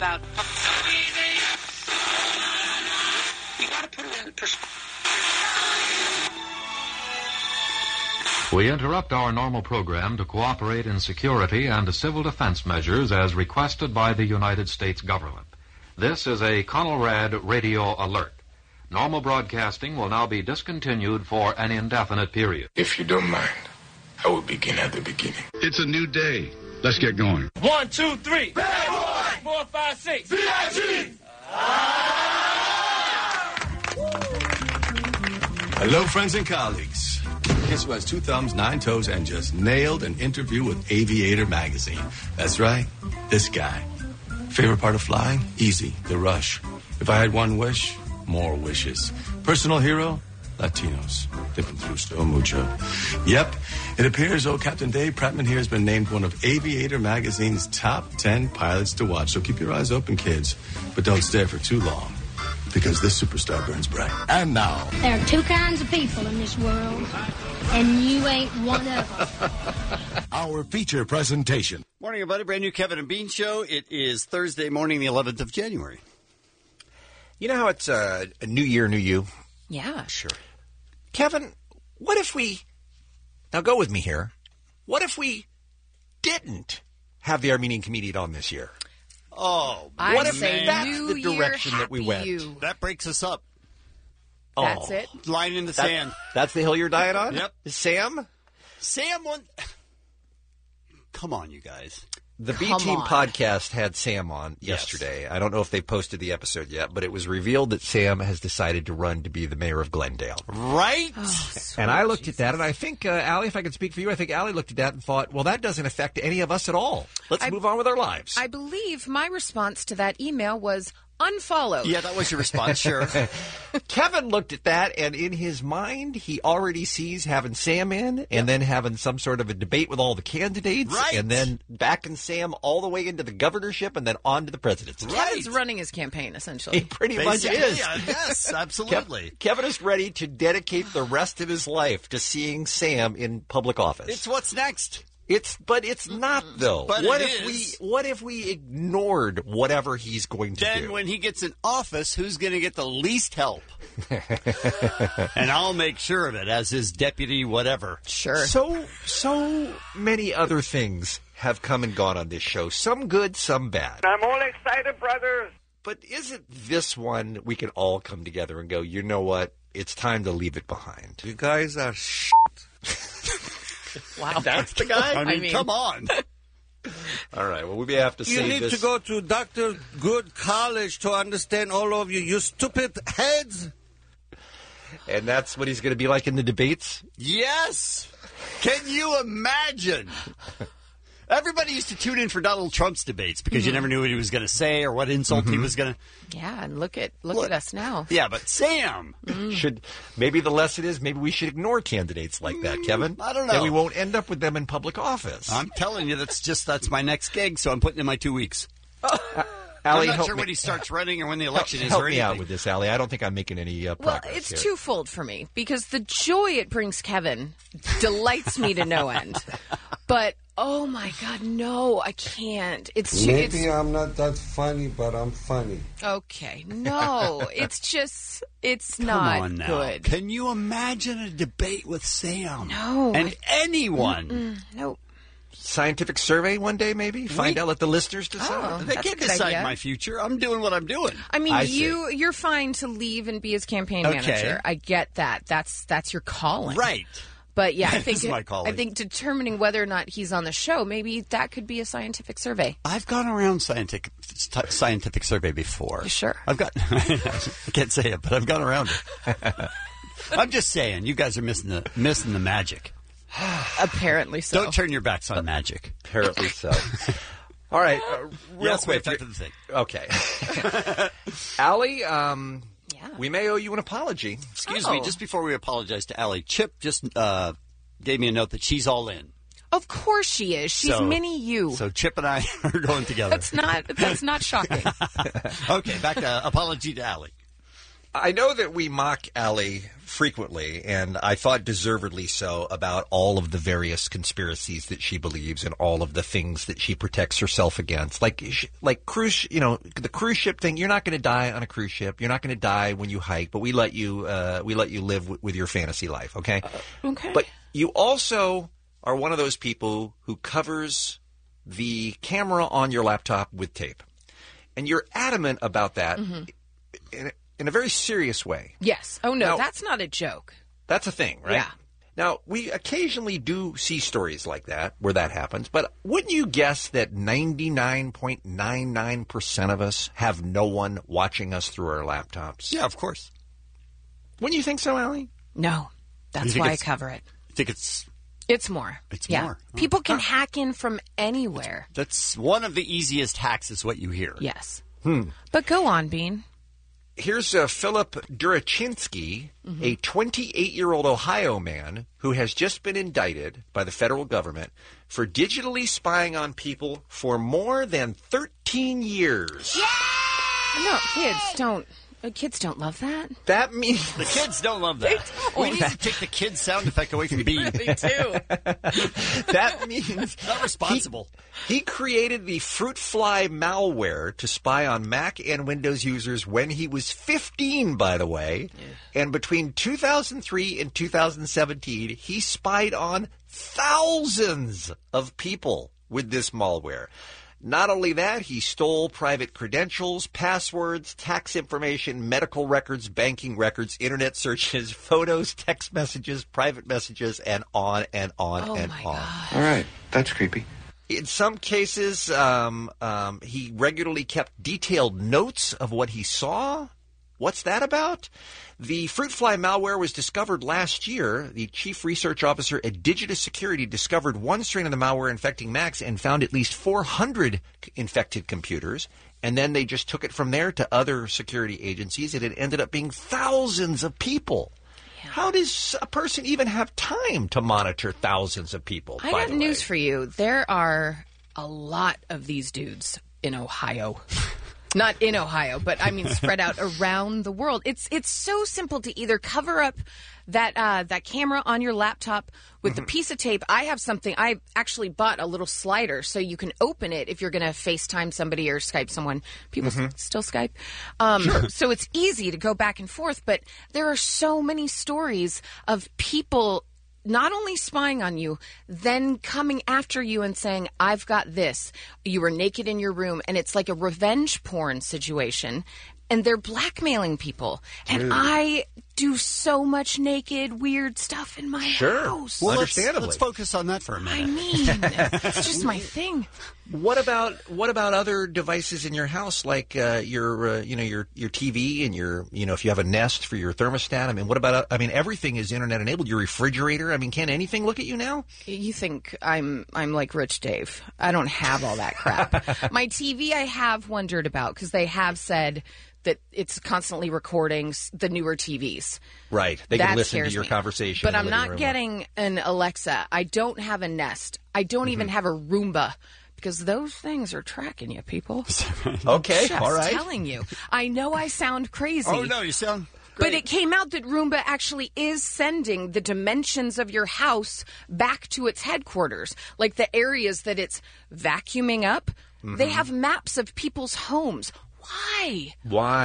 about. You got to put it in perspective. We interrupt our normal program to cooperate in security and civil defense measures as requested by the United States government. This is a Conelrad radio alert. Normal broadcasting will now be discontinued for an indefinite period. If you don't mind, I will begin at the beginning. It's a new day. Let's get going. 1, 2, 3. Bad boy! 4, 5, 6. VIG! Hello, friends and colleagues. Guess who has 2 thumbs, 9 toes, and just nailed an interview with Aviator magazine? That's right, this guy. Favorite part of flying? Easy, the rush. If I had one wish, more wishes. Personal hero? Latinos. They've been through so mucho. Yep, it appears old Captain Dave Prattman here has been named one of Aviator magazine's top 10 pilots to watch. So keep your eyes open, kids, but don't stare for too long, because this superstar burns bright. And now, there are 2 kinds of people in this world, and you ain't one of them. Our feature presentation. Morning, everybody. Brand new Kevin and Bean Show. It is Thursday morning, the 11th of January. You know how it's a new year, new you? Yeah. Sure. Kevin, what if we... Now go with me here. What if we didn't have the Armenian comedian on this year? Oh, what if say that's New the direction Year, that we happy went? you. That breaks us up. That's it? Line in the sand. That's the hill you're dying on? Yep. Sam? Sam won... Come on, you guys. The B-Team podcast had Sam on yesterday. Yes. I don't know if they posted the episode yet, but it was revealed that Sam has decided to run to be the mayor of Glendale. Right? Oh, and I looked at that, and I think, Allie, if I could speak for you, I think Allie looked at that and thought, well, that doesn't affect any of us at all. Let's move on with our lives. I believe my response to that email was unfollowed. Yeah, that was your response, sure. Kevin looked at that, and in his mind, he already sees having Sam in, and then having some sort of a debate with all the candidates, right. And then backing Sam all the way into the governorship, and then on to the presidency. Kevin's running his campaign, essentially. He pretty much is. Yes, absolutely. Kevin is ready to dedicate the rest of his life to seeing Sam in public office. It's what's next. But it's not, though. But what if we ignored whatever he's going to do? Then when he gets in office, who's going to get the least help? And I'll make sure of it as his deputy whatever. Sure. So many other things have come and gone on this show. Some good, some bad. I'm all excited, brothers. But isn't this one we can all come together and go, you know what? It's time to leave it behind. You guys are shit. Wow. That's the guy? I mean, come on. All right, well, we may have to You save need this. to go to Dr. Good College to understand all of you stupid heads. And that's what he's going to be like in the debates? Yes. Can you imagine? Everybody used to tune in for Donald Trump's debates because you never knew what he was going to say or what insult he was going to... Yeah, and look at us now. Yeah, but Sam... Maybe the lesson is maybe we should ignore candidates like that, Kevin. I don't know. Then we won't end up with them in public office. I'm telling you, that's my next gig, so I'm putting in my 2 weeks. Allie, I'm not sure when he starts running or when the election is help or me anything. out with this, Allie. I don't think I'm making any progress Well, it's here. twofold for me because the joy it brings Kevin delights me to no end. But, oh my God, no, I can't. Maybe I'm not that funny, but I'm funny. Okay, no, it's Come not on now. good. Can you imagine a debate with Sam? No. And anyone? Nope. Scientific survey one day, maybe? Find out, let the listeners decide. They That's a can't good decide idea. my future. I'm doing what I'm doing. I mean, I see. you're fine to leave and be his campaign Okay. manager. I get that. That's your calling. Right. But yeah, I That think is my calling. I think determining whether or not he's on the show, maybe that could be a scientific survey. I've gone around scientific survey before. You sure? I can't say it, but I've gone around it. I'm just saying, you guys are missing the magic. Apparently so. Don't turn your backs on magic. Apparently so. All right. Real quick. Back to the thing. Okay. Allie, we may owe you an apology. Excuse me, just before we apologize to Allie, Chip just gave me a note that she's all in. Of course she is. She's mini you. So Chip and I are going together. That's not shocking. Okay, back to apology to Allie. I know that we mock Allie frequently, and I thought deservedly so, about all of the various conspiracies that she believes and all of the things that she protects herself against. Like cruise, the cruise ship thing. You're not going to die on a cruise ship. You're not going to die when you hike, but we let you live with your fantasy life. Okay. Okay. But you also are one of those people who covers the camera on your laptop with tape, and you're adamant about that. In a very serious way. Yes. Oh, no, now, that's not a joke. That's a thing, right? Yeah. Now, we occasionally do see stories like that, where that happens, but wouldn't you guess that 99.99% of us have no one watching us through our laptops? Yeah, of course. Wouldn't you think so, Allie? No. That's why I cover it. You think it's... It's more. It's yeah. more. People can hack in from anywhere. That's one of the easiest hacks is what you hear. Yes. But go on, Bean. Here's Philip Durachinsky, a 28-year-old Ohio man who has just been indicted by the federal government for digitally spying on people for more than 13 years. No, kids don't love that. That means... The kids don't love that. We need to take the kids' sound effect away from Bean. They do. That means... Not responsible. He created the Fruit Fly malware to spy on Mac and Windows users when he was 15, by the way. Yeah. And between 2003 and 2017, he spied on thousands of people with this malware. Not only that, he stole private credentials, passwords, tax information, medical records, banking records, internet searches, photos, text messages, private messages, and on and on and on. God. All right, that's creepy. In some cases, he regularly kept detailed notes of what he saw. What's that about? The Fruit Fly malware was discovered last year. The chief research officer at Digitus Security discovered one strain of the malware infecting Macs and found at least 400 infected computers. And then they just took it from there to other security agencies, and it ended up being thousands of people. Yeah. How does a person even have time to monitor thousands of people? I got news for you. There are a lot of these dudes in Ohio. Not in Ohio, but I mean spread out around the world. It's so simple to either cover up that camera on your laptop with a piece of tape. I have something. I actually bought a little slider so you can open it if you're going to FaceTime somebody or Skype someone. People still Skype. Sure. So it's easy to go back and forth, but there are so many stories of people not only spying on you, then coming after you and saying, I've got this. You were naked in your room, and it's like a revenge porn situation, and they're blackmailing people. And I do so much naked, weird stuff in my house. Well, understandably. Let's focus on that for a minute. I mean, it's just my thing. What about other devices in your house, like your TV and your if you have a Nest for your thermostat? I mean, what about everything is internet enabled. Your refrigerator. I mean, can anything look at you now? You think I'm like Rich Dave? I don't have all that crap. My TV, I have wondered about because they have said that it's constantly recording the newer TVs. Right. They can listen to scares your me. conversation. But I'm not getting an Alexa. I don't have a Nest. I don't even have a Roomba. Because those things are tracking you, people. Okay, Just all right. telling you. I know I sound crazy. Oh, no, you sound great. But it came out that Roomba actually is sending the dimensions of your house back to its headquarters. Like the areas that it's vacuuming up. They have maps of people's homes. Why?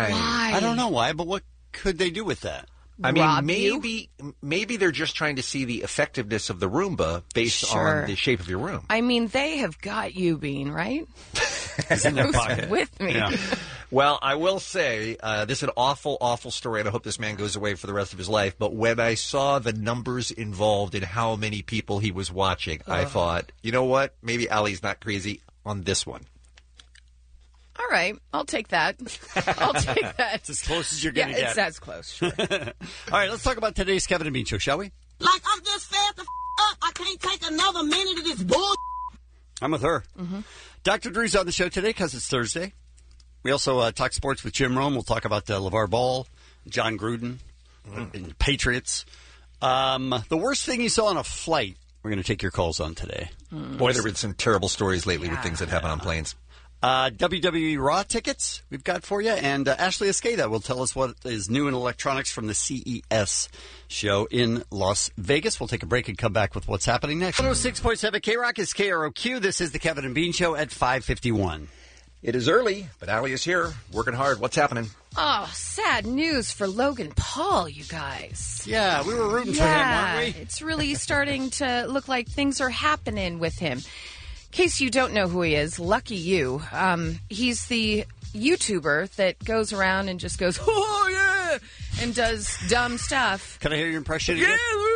I don't know why, but what could they do with that? I mean, maybe they're just trying to see the effectiveness of the Roomba based on the shape of your room. I mean, they have got you, Bean, right? It's in their pocket. With me. Yeah. Well, I will say, this is an awful, awful story, and I hope this man goes away for the rest of his life. But when I saw the numbers involved in how many people he was watching, I thought, you know what? Maybe Allie's not crazy on this one. All right, I'll take that. I'll take that. It's as close as you're going to get. Yeah, it's as close, sure. All right, let's talk about today's Kevin and Bean Show, shall we? Like I'm just fed the up. I can't take another minute of this bull. I'm with her. Dr. Drew's on the show today because it's Thursday. We also talk sports with Jim Rome. We'll talk about LeVar Ball, John Gruden, and Patriots. The worst thing you saw on a flight, we're going to take your calls on today. Boy, there have been some terrible stories lately with things that happen on planes. WWE Raw tickets we've got for you, and Ashley Escada will tell us what is new in electronics from the CES show in Las Vegas. We'll take a break and come back with what's happening next. 106.7 K-Rock is KROQ. This is the Kevin and Bean Show at 5:51. It is early, but Allie is here, working hard. What's happening? Oh, sad news for Logan Paul, you guys. Yeah, we were rooting for him, weren't we? It's really starting to look like things are happening with him. In case you don't know who he is, lucky you. He's the YouTuber that goes around and just goes, oh, yeah, and does dumb stuff. Can I hear your impression Yeah.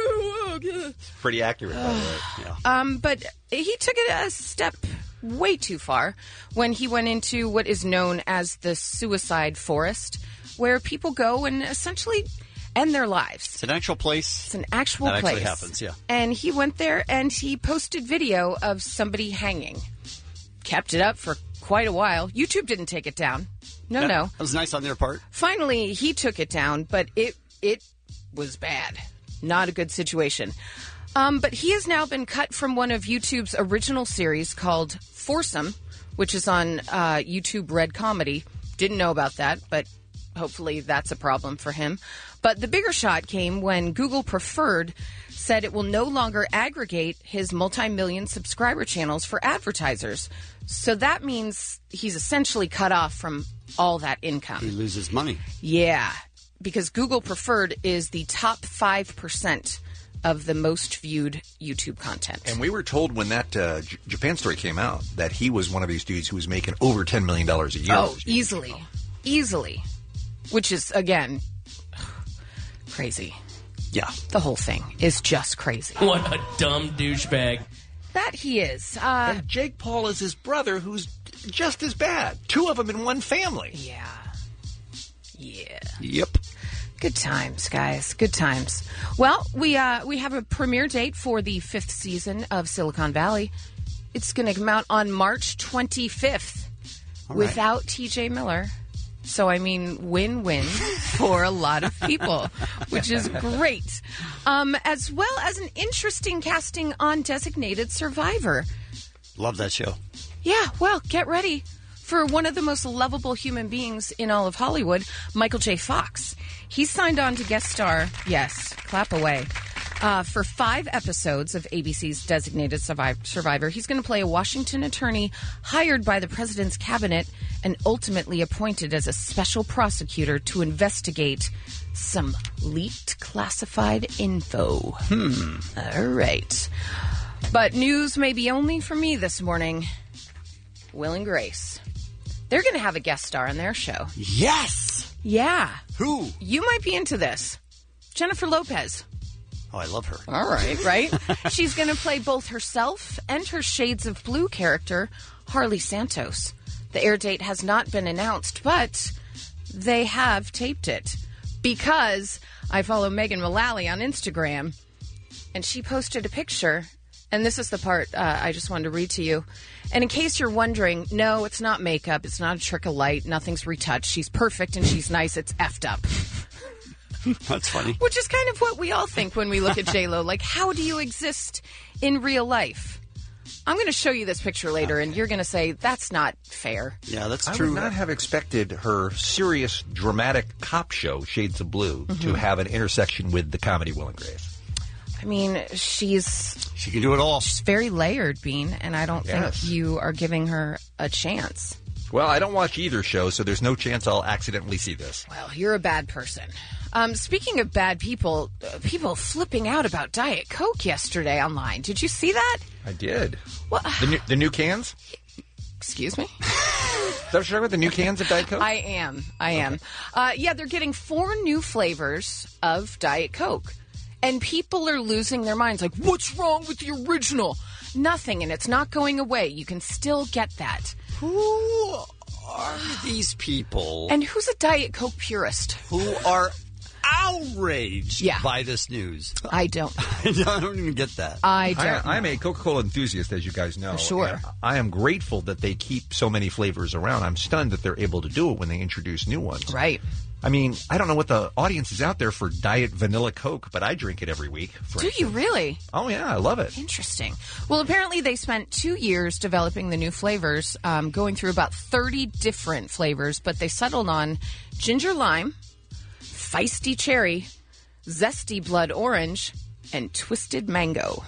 Pretty accurate, by the way. Yeah. But he took it a step way too far when he went into what is known as the suicide forest, where people go and essentially end their lives. It's an actual place. It's an actual that place. That actually happens, yeah. And he went there and he posted video of somebody hanging. Kept it up for quite a while. YouTube didn't take it down. No. That was nice on their part. Finally, he took it down, but it was bad. Not a good situation. But he has now been cut from one of YouTube's original series called Foursome, which is on YouTube Red Comedy. Didn't know about that, but hopefully that's a problem for him. But the bigger shot came when Google Preferred said it will no longer aggregate his multi-million subscriber channels for advertisers. So that means he's essentially cut off from all that income. He loses money. Yeah, because Google Preferred is the top 5% of the most viewed YouTube content. And we were told when that Japan story came out that he was one of these dudes who was making over $10 million a year. Oh, easily. Which is, again, crazy. Yeah. The whole thing is just crazy. What a dumb douchebag. That he is. And Jake Paul is his brother, who's just as bad. Two of them in one family. Yeah. Yep. Good times, guys. Good times. Well, we have a premiere date for the 5th season of Silicon Valley. It's going to come out on March 25th without TJ Miller. So, I mean, win-win for a lot of people, which is great. As well as an interesting casting on Designated Survivor. Love that show. Yeah, well, get ready for one of the most lovable human beings in all of Hollywood, Michael J. Fox. He signed on to guest star, yes, clap away, for 5 episodes of ABC's Designated Survivor. He's going to play a Washington attorney hired by the president's cabinet and ultimately appointed as a special prosecutor to investigate some leaked classified info. All right. But news may be only for me this morning. Will and Grace. They're going to have a guest star on their show. Yes! Yeah. Who? You might be into this. Jennifer Lopez. Oh, I love her. All right. She's going to play both herself and her Shades of Blue character, Harley Santos. The air date has not been announced, but they have taped it. Because I follow Megan Mullally on Instagram, and she posted a picture. And this is the part I just wanted to read to you. And in case you're wondering, no, it's not makeup. It's not a trick of light. Nothing's retouched. She's perfect and she's nice. It's effed up. That's funny. Which is kind of what we all think when we look at J-Lo. Like, how do you exist in real life? I'm going to show you this picture later, and you're going to say, that's not fair. Yeah, that's I true. I would not have expected her serious, dramatic cop show, Shades of Blue, to have an intersection with the comedy Will and Grace. I mean, she can do it all. She's very layered, Bean, and I don't think you are giving her a chance. Well, I don't watch either show, so there's no chance I'll accidentally see this. Well, you're a bad person. Speaking of bad people, people flipping out about Diet Coke yesterday online. Did you see that? I did. What? The new cans? Excuse me? Is that what you're talking about, the new cans of Diet Coke? I am. Yeah, they're getting 4 new flavors of Diet Coke. And people are losing their minds. Like, what's wrong with the original? Nothing, and it's not going away. You can still get that. Who are these people? And who's a Diet Coke purist? Who are outraged by this news. I don't. I don't even get that. I'm a Coca-Cola enthusiast, as you guys know. Sure. And I am grateful that they keep so many flavors around. I'm stunned that they're able to do it when they introduce new ones. Right. I mean, I don't know what the audience is out there for Diet Vanilla Coke, but I drink it every week. Do you really? Oh, yeah, I love it. Interesting. Well, apparently they spent 2 years developing the new flavors, going through about 30 different flavors, but they settled on ginger lime, feisty cherry, zesty blood orange, and twisted mango.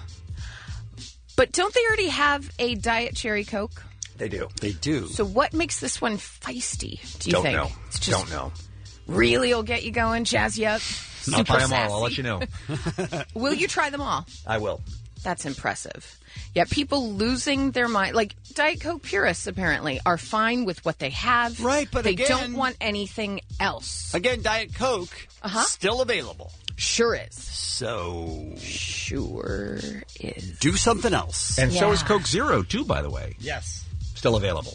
But don't they already have a Diet Cherry Coke? They do. They do. So what makes this one feisty, do you Don't think? know. It's just Don't know. Really will get you going, jazz you up? I'll try them all. I'll let you know. Will you try them all? I will. That's impressive. Yeah, people losing their mind. Like, Diet Coke purists, apparently, are fine with what they have. Right, but they again, don't want anything else. Again, Diet Coke, still available. Sure is. So... Sure is. Do something else. And so is Coke Zero, too, by the way. Yes. Still available.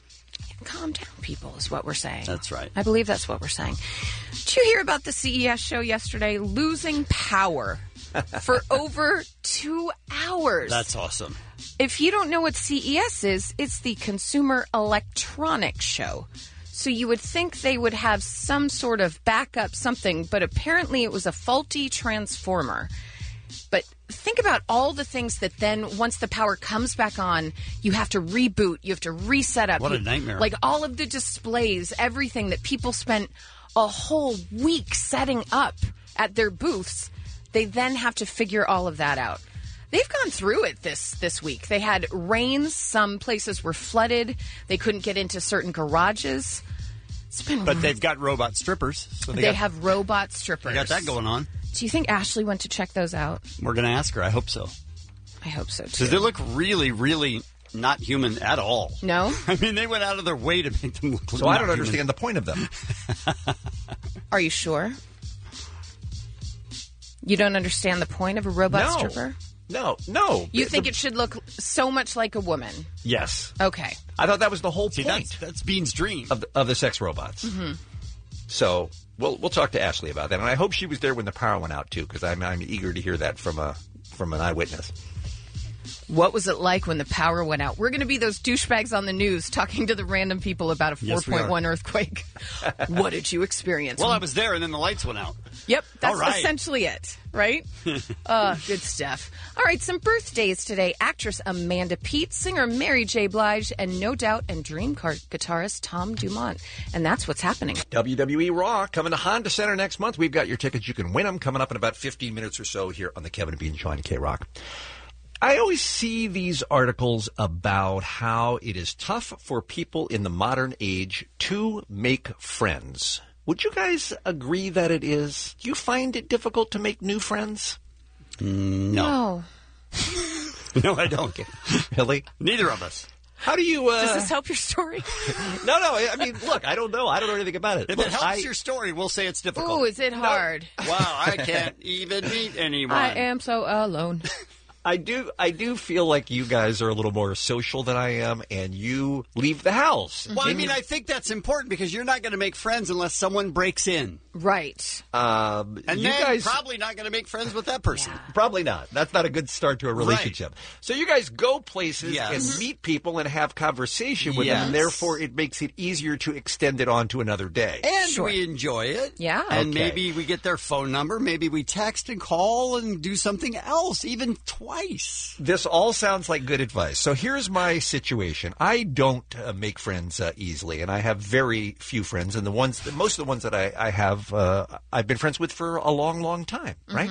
Calm down, people, is what we're saying. That's right. I believe that's what we're saying. Did you hear about the CES show yesterday? Losing power for over 2 hours. That's awesome. If you don't know what CES is, it's the Consumer Electronics Show. So you would think they would have some sort of backup something, but apparently it was a faulty transformer. But think about all the things that then, once the power comes back on, you have to reboot, you have to reset up. What a nightmare. Like all of the displays, everything that people spent a whole week setting up at their booths, they then have to figure all of that out. They've gone through it this week. They had rains. Some places were flooded. They couldn't get into certain garages. But they've got robot strippers. So they have robot strippers. They got that going on. Do you think Ashley went to check those out? We're going to ask her. I hope so. I hope so, too. Because they look really, really not human at all. No? I mean, they went out of their way to make them look So I don't understand the point of them. Are you sure? You don't understand the point of a robot stripper? No. You think it should look so much like a woman? Yes. Okay. I thought that was the whole point. That's Bean's dream. Of the sex robots. Mm-hmm. So we'll talk to Ashley about that. And I hope she was there when the power went out, too, because I'm eager to hear that from an eyewitness. What was it like when the power went out? We're going to be those douchebags on the news talking to the random people about a 4.1 earthquake. What did you experience? Well, I was there, and then the lights went out. Yep, that's All right. essentially it, right? Good stuff. All right, some birthdays today. Actress Amanda Peet, singer Mary J. Blige, and No Doubt and Dream guitarist Tom Dumont. And that's what's happening. WWE Raw coming to Honda Center next month. We've got your tickets. You can win them coming up in about 15 minutes or so here on the Kevin and Bean Show on K-Rock. I always see these articles about how it is tough for people in the modern age to make friends. Would you guys agree that it is? Do you find it difficult to make new friends? No. No, I don't. Really? Neither of us. How do you... Does this help your story? No. I mean, look, I don't know. I don't know anything about it. If Look, it helps your story, we'll say it's difficult. Ooh, is it hard? Wow, I can't even meet anyone. I am so alone. I do feel like you guys are a little more social than I am, and you leave the house. Well, I mean, I think that's important because you're not going to make friends unless someone breaks in. Right. And you then guys probably not going to make friends with that person. Yeah. Probably not. That's not a good start to a relationship. Right. So you guys go places and meet people and have conversation with them, and therefore it makes it easier to extend it on to another day. And we enjoy it. Yeah. And maybe we get their phone number. Maybe we text and call and do something else, even twice. This all sounds like good advice. So here's my situation. I don't make friends easily, and I have very few friends. And most of the ones that I have, I've been friends with for a long, long time, right?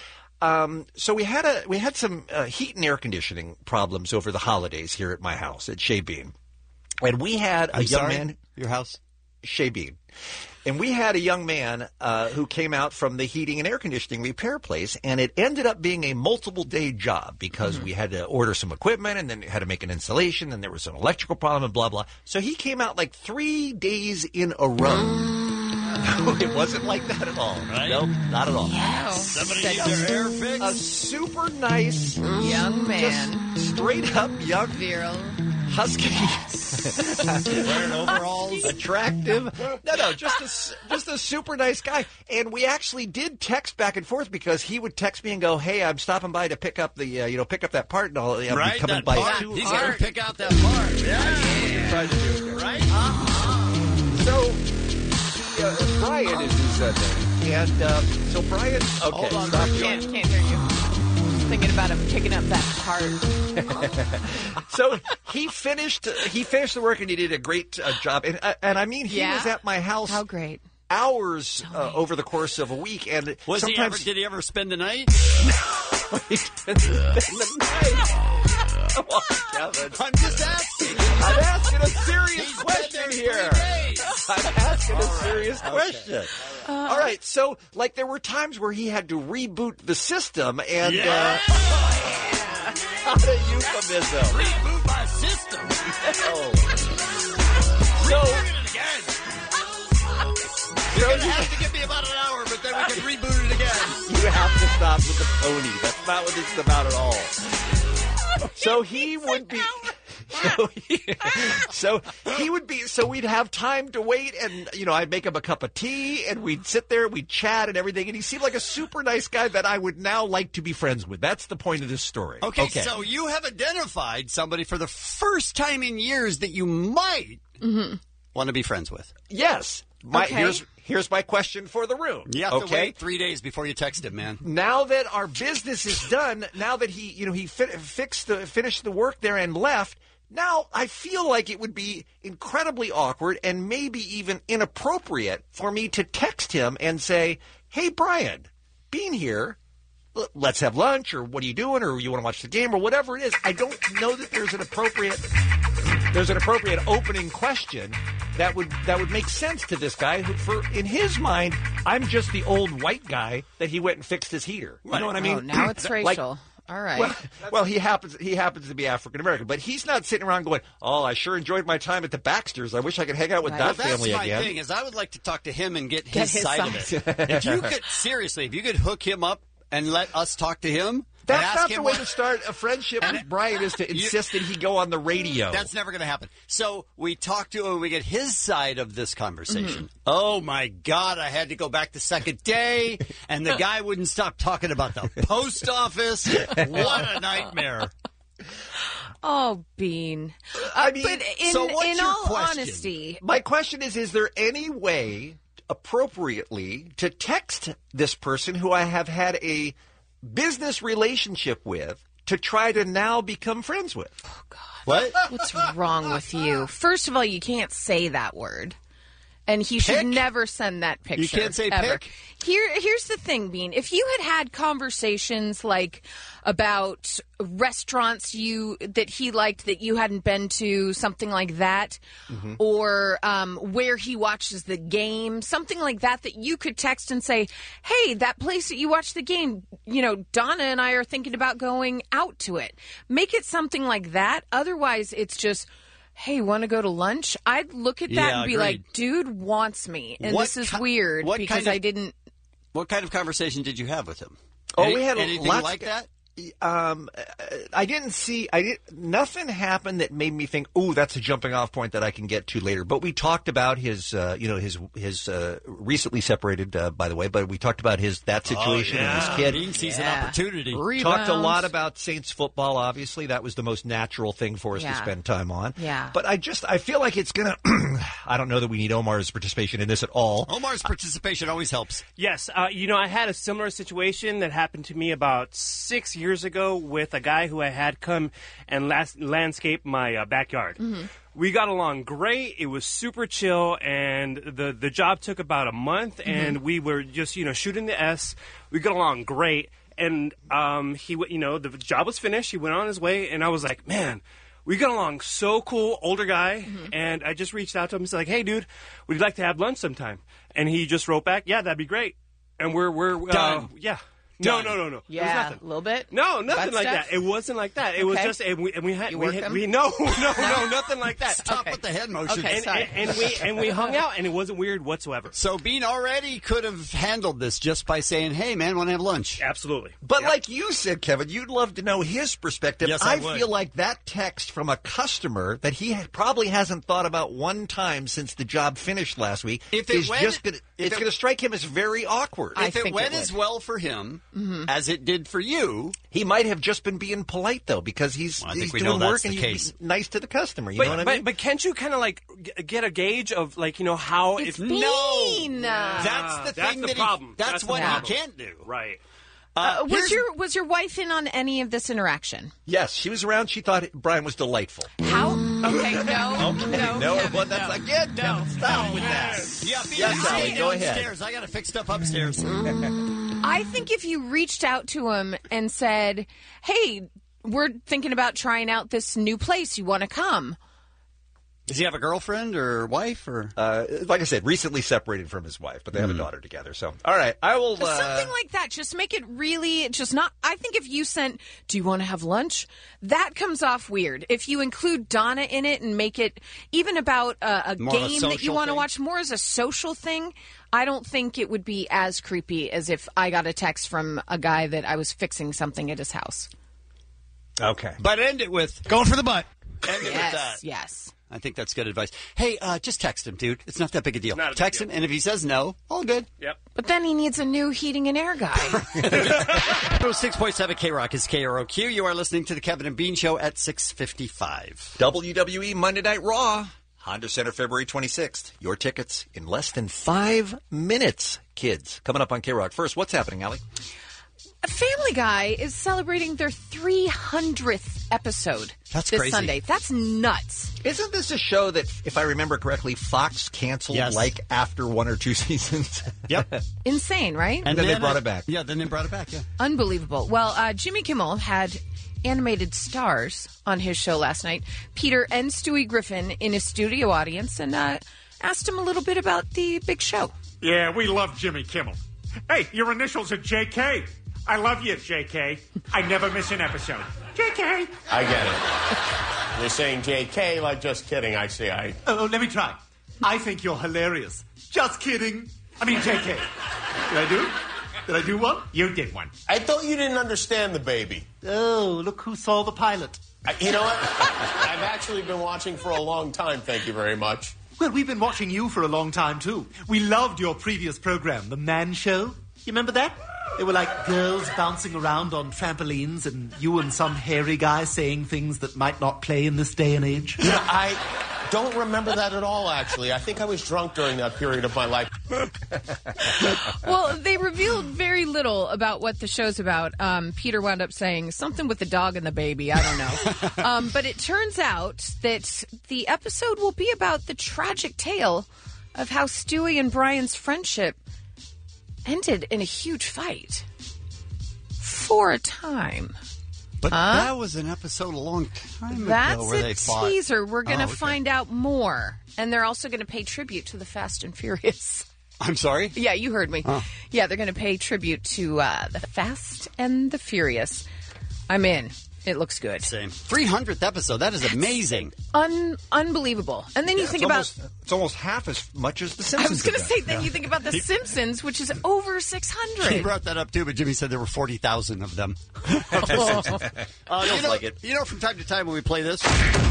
So we had some heat and air conditioning problems over the holidays here at my house at Shea Bean, and we had a young man. Your house, Shea Bean. And we had a young man who came out from the heating and air conditioning repair place, and it ended up being a multiple-day job because we had to order some equipment and then had to make an installation, and there was an electrical problem and blah, blah. So he came out like 3 days in a row. No, it wasn't like that at all. Right? Nope, not at all. Yes. Somebody needs their hair fixed. A super nice young man. Just straight up young. Virile. husky, wearing overalls, attractive. No, just a super nice guy. And we actually did text back and forth because he would text me and go, "Hey, I'm stopping by to pick up the pick up that part, and I'll be coming by at 2 He's o'clock." going to pick out that part. Yeah. Trying to do it. Right? So, Brian is his name. And so Brian, okay. Hold on, Can't hear you. Thinking about him picking up that part. So he finished the work, and he did a great job. And I mean, he was at my house. How great. Hours over the course of a week, and did he ever spend the night? No, he didn't spend the night. Come on, Kevin. I'm just asking. I'm asking a serious question here. I'm asking a serious question. All right, so like there were times where he had to reboot the system, and not a euphemism. Reboot my system. You're going to have to give me about an hour, but then we can reboot it again. You have to stop with the pony. That's not what this is about at all. So he would be... So we'd have time to wait, and I'd make him a cup of tea, and we'd sit there, we'd chat and everything, and he seemed like a super nice guy that I would now like to be friends with. That's the point of this story. Okay. So you have identified somebody for the first time in years that you might want to be friends with. Yes. Here's my question for the room. You have to wait 3 days before you text him, man. Now that our business is done, now that he finished the work there and left, now I feel like it would be incredibly awkward and maybe even inappropriate for me to text him and say, "Hey, Brian, being here, let's have lunch," or "What are you doing?" or "You want to watch the game?" or whatever it is. I don't know that there's an appropriate opening question that would make sense to this guy who, in his mind, I'm just the old white guy that he went and fixed his heater. You know what I mean? Oh, now it's racial. All right. Well, he happens to be African American, but he's not sitting around going, "Oh, I sure enjoyed my time at the Baxters. I wish I could hang out with that family again." That's my thing. Is I would like to talk to him and get his side of it. If you could hook him up and let us talk to him. That's not the way to start a friendship with Brian, is to insist that he go on the radio. That's never going to happen. So we talk to him and we get his side of this conversation. Oh, my God, I had to go back the second day, and the guy wouldn't stop talking about the post office. What a nightmare. Oh, Bean. I mean, but in all honesty... My question is there any way, appropriately, to text this person who I have had a business relationship with to try to now become friends with? Oh, God. What? What's wrong with you? First of all, you can't say that word. And he should never send that picture. You can't say ever. pick? Here's the thing, Bean. If you had conversations like about restaurants that he liked that you hadn't been to, something like that, or where he watches the game, something like that you could text and say, "Hey, that place that you watch the game, Donna and I are thinking about going out to it." Make it something like that. Otherwise, it's just, "Hey, want to go to lunch?" I'd look at that and be like, "Dude wants me." And this is weird because I didn't. What kind of conversation did you have with him? We had anything like that? Nothing happened that made me think, "Oh, that's a jumping off point that I can get to later." But we talked about his recently separated, by the way. But we talked about that situation and his kid. He sees an opportunity. Talked a lot about Saints football. Obviously, that was the most natural thing for us to spend time on. Yeah. But I feel like it's gonna. I don't know that we need Omar's participation in this at all. Omar's participation always helps. Yes, I had a similar situation that happened to me about 6 years ago with a guy who I had come and landscape my backyard. We got along great. It was super chill, and the job took about a month, and we were just shooting the S. We got along great, and the job was finished. He went on his way, and I was like, "Man, we got along so cool." Older guy, and I just reached out to him and said, like, "Hey, dude, would you like to have lunch sometime?" And he just wrote back, "Yeah, that'd be great." And we're done. Yeah. No. It was Yeah, nothing. a little bit. No, nothing Butt like stuff? that. It wasn't like that. It was Okay. just and we had You we work had them? we no, nothing like that. Stop with the head motion. Okay, sorry. And we hung out, and it wasn't weird whatsoever. So Bean already could have handled this just by saying, "Hey, man, want to have lunch?" Absolutely. But like you said, Kevin, you'd love to know his perspective. Yes, I I would. feel like that text from a customer that he probably hasn't thought about one time since the job finished last week If it is went- just going to strike him as very awkward. If it went as well for him as it did for you, he might have just been being polite though, because he's I think he's we doing know work that's and the he's case. nice to the customer. You know what I mean? But can't you kind of like get a gauge of like how It's if Bean. that's the thing the that problem. That's the what problem. he can't do. Right. Was your wife in on any of this interaction? Yes, she was around. She thought Brian was delightful. How? Okay, no. Well, that's again. Kevin, stop with that. Yeah, Bean, Yes, stay Sally, go ahead. downstairs. I got to fix stuff upstairs. I think if you reached out to him and said, "Hey, we're thinking about trying out this new place. You want to come?" Does he have a girlfriend or wife or? Like I said, recently separated from his wife, but they have a daughter together. So, all right, I will. Something like that. Just make it really just not. I think if you sent, "Do you want to have lunch?" That comes off weird. If you include Donna in it and make it even about a More of a game that you social want to thing? watch more as a social thing, I don't think it would be as creepy as if I got a text from a guy that I was fixing something at his house. Okay, But end it with Going for the butt. end it with that. Yes. I think that's good advice. Hey, just text him, dude. It's not that big a deal. Not a big Text deal. him, and if he says no, all good. Yep. But then he needs a new heating and air guy. 6.7 K-Rock is KROQ. You are listening to the Kevin and Bean Show at 6:55. WWE Monday Night Raw, Honda Center, February 26th. Your tickets in less than 5 minutes, kids. Coming up on K-Rock. First, what's happening, Allie? Family Guy is celebrating their 300th episode That's this crazy. Sunday. That's nuts. Isn't this a show that, if I remember correctly, Fox canceled Yes. like after 1 or 2 seasons? Yep. Insane, right? And then they brought it back. Yeah, then they brought it back, yeah. Unbelievable. Well, Jimmy Kimmel had animated stars on his show last night, Peter and Stewie Griffin, in his studio audience, and asked him a little bit about the big show. Yeah, we love Jimmy Kimmel. Hey, your initials are JK. I love you, JK. I never miss an episode. JK. I get it. You're saying JK like just kidding. I see. Oh, let me try. I think you're hilarious. Just kidding. I mean, JK. Did I do it? Did I do one? You did one. I thought you didn't understand the baby. Oh, look who saw the pilot. You know what? I've actually been watching for a long time. Thank you very much. Well, we've been watching you for a long time, too. We loved your previous program, The Man Show. You remember that? They were like girls bouncing around on trampolines and you and some hairy guy saying things that might not play in this day and age. I don't remember that at all, actually. I think I was drunk during that period of my life. Well, they revealed very little about what the show's about. Peter wound up saying something with the dog and the baby. I don't know. But it turns out that the episode will be about the tragic tale of how Stewie and Brian's friendship ended in a huge fight. For a time. But that was an episode a long time That's ago where a they fought. teaser. We're going to Oh, okay. find out more. And they're also going to pay tribute to the Fast and Furious. I'm sorry? Yeah, you heard me. Oh. Yeah, they're going to pay tribute to the Fast and the Furious. I'm in. It looks good. Same. 300th episode. That is amazing. Unbelievable. And then you think about... It's almost half as much as The I Simpsons. was going to have say, done. then you think about The Simpsons, which is over 600. He brought that up too, but Jimmy said there were 40,000 of them. Feels like it. You know, from time to time when we play this,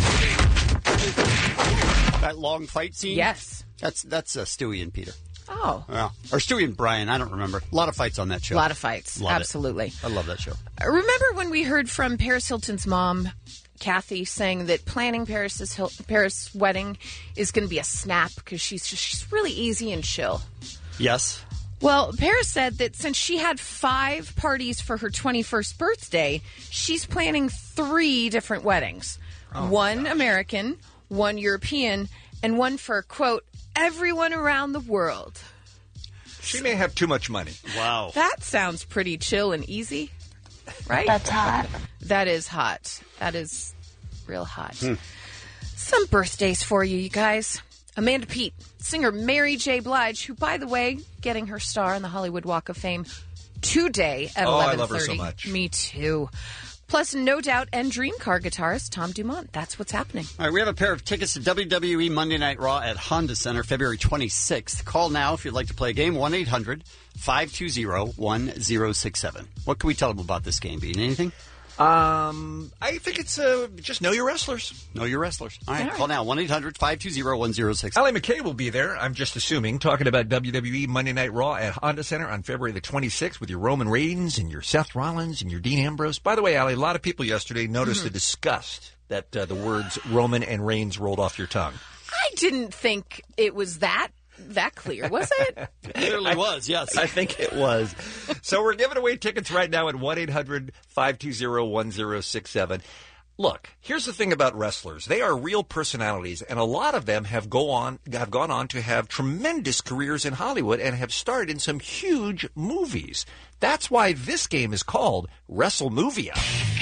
that long fight scene. Yes. That's Stewie and Peter. Oh. Yeah. Or Stewie and Brian. I don't remember. A lot of fights on that show. A lot of fights. Love it. Absolutely. I love that show. Remember when we heard from Paris Hilton's mom, Kathy, saying that planning Paris' wedding is going to be a snap because she's really easy and chill? Yes. Well, Paris said that since she had 5 parties for her 21st birthday, she's planning 3 different weddings. One American, one European, and one for, quote, everyone around the world. She may have too much money. Wow. That sounds pretty chill and easy, right? That's hot. That is hot. That is real hot. Some birthdays for you guys. Amanda Peet, singer Mary J. Blige, who, by the way, getting her star on the Hollywood Walk of Fame today at 11:30. Oh, I love her so much. Me too. Plus, No Doubt and Dream Car guitarist Tom Dumont. That's what's happening. All right, we have a pair of tickets to WWE Monday Night Raw at Honda Center, February 26th. Call now if you'd like to play a game, 1-800-520-1067. What can we tell them about this game, Bean? Anything? I think it's just know your wrestlers. Know your wrestlers. All right, call now, 1-800-520-1067. Allie McKay will be there, I'm just assuming, talking about WWE Monday Night Raw at Honda Center on February the 26th with your Roman Reigns and your Seth Rollins and your Dean Ambrose. By the way, Allie, a lot of people yesterday noticed the disgust that the words Roman and Reigns rolled off your tongue. I didn't think it was that clear, was it? It clearly was, yes. I think it was. So we're giving away tickets right now at 1-800-520-1067. Look, here's the thing about wrestlers. They are real personalities, and a lot of them have gone on to have tremendous careers in Hollywood and have starred in some huge movies. That's why this game is called WrestleMovia.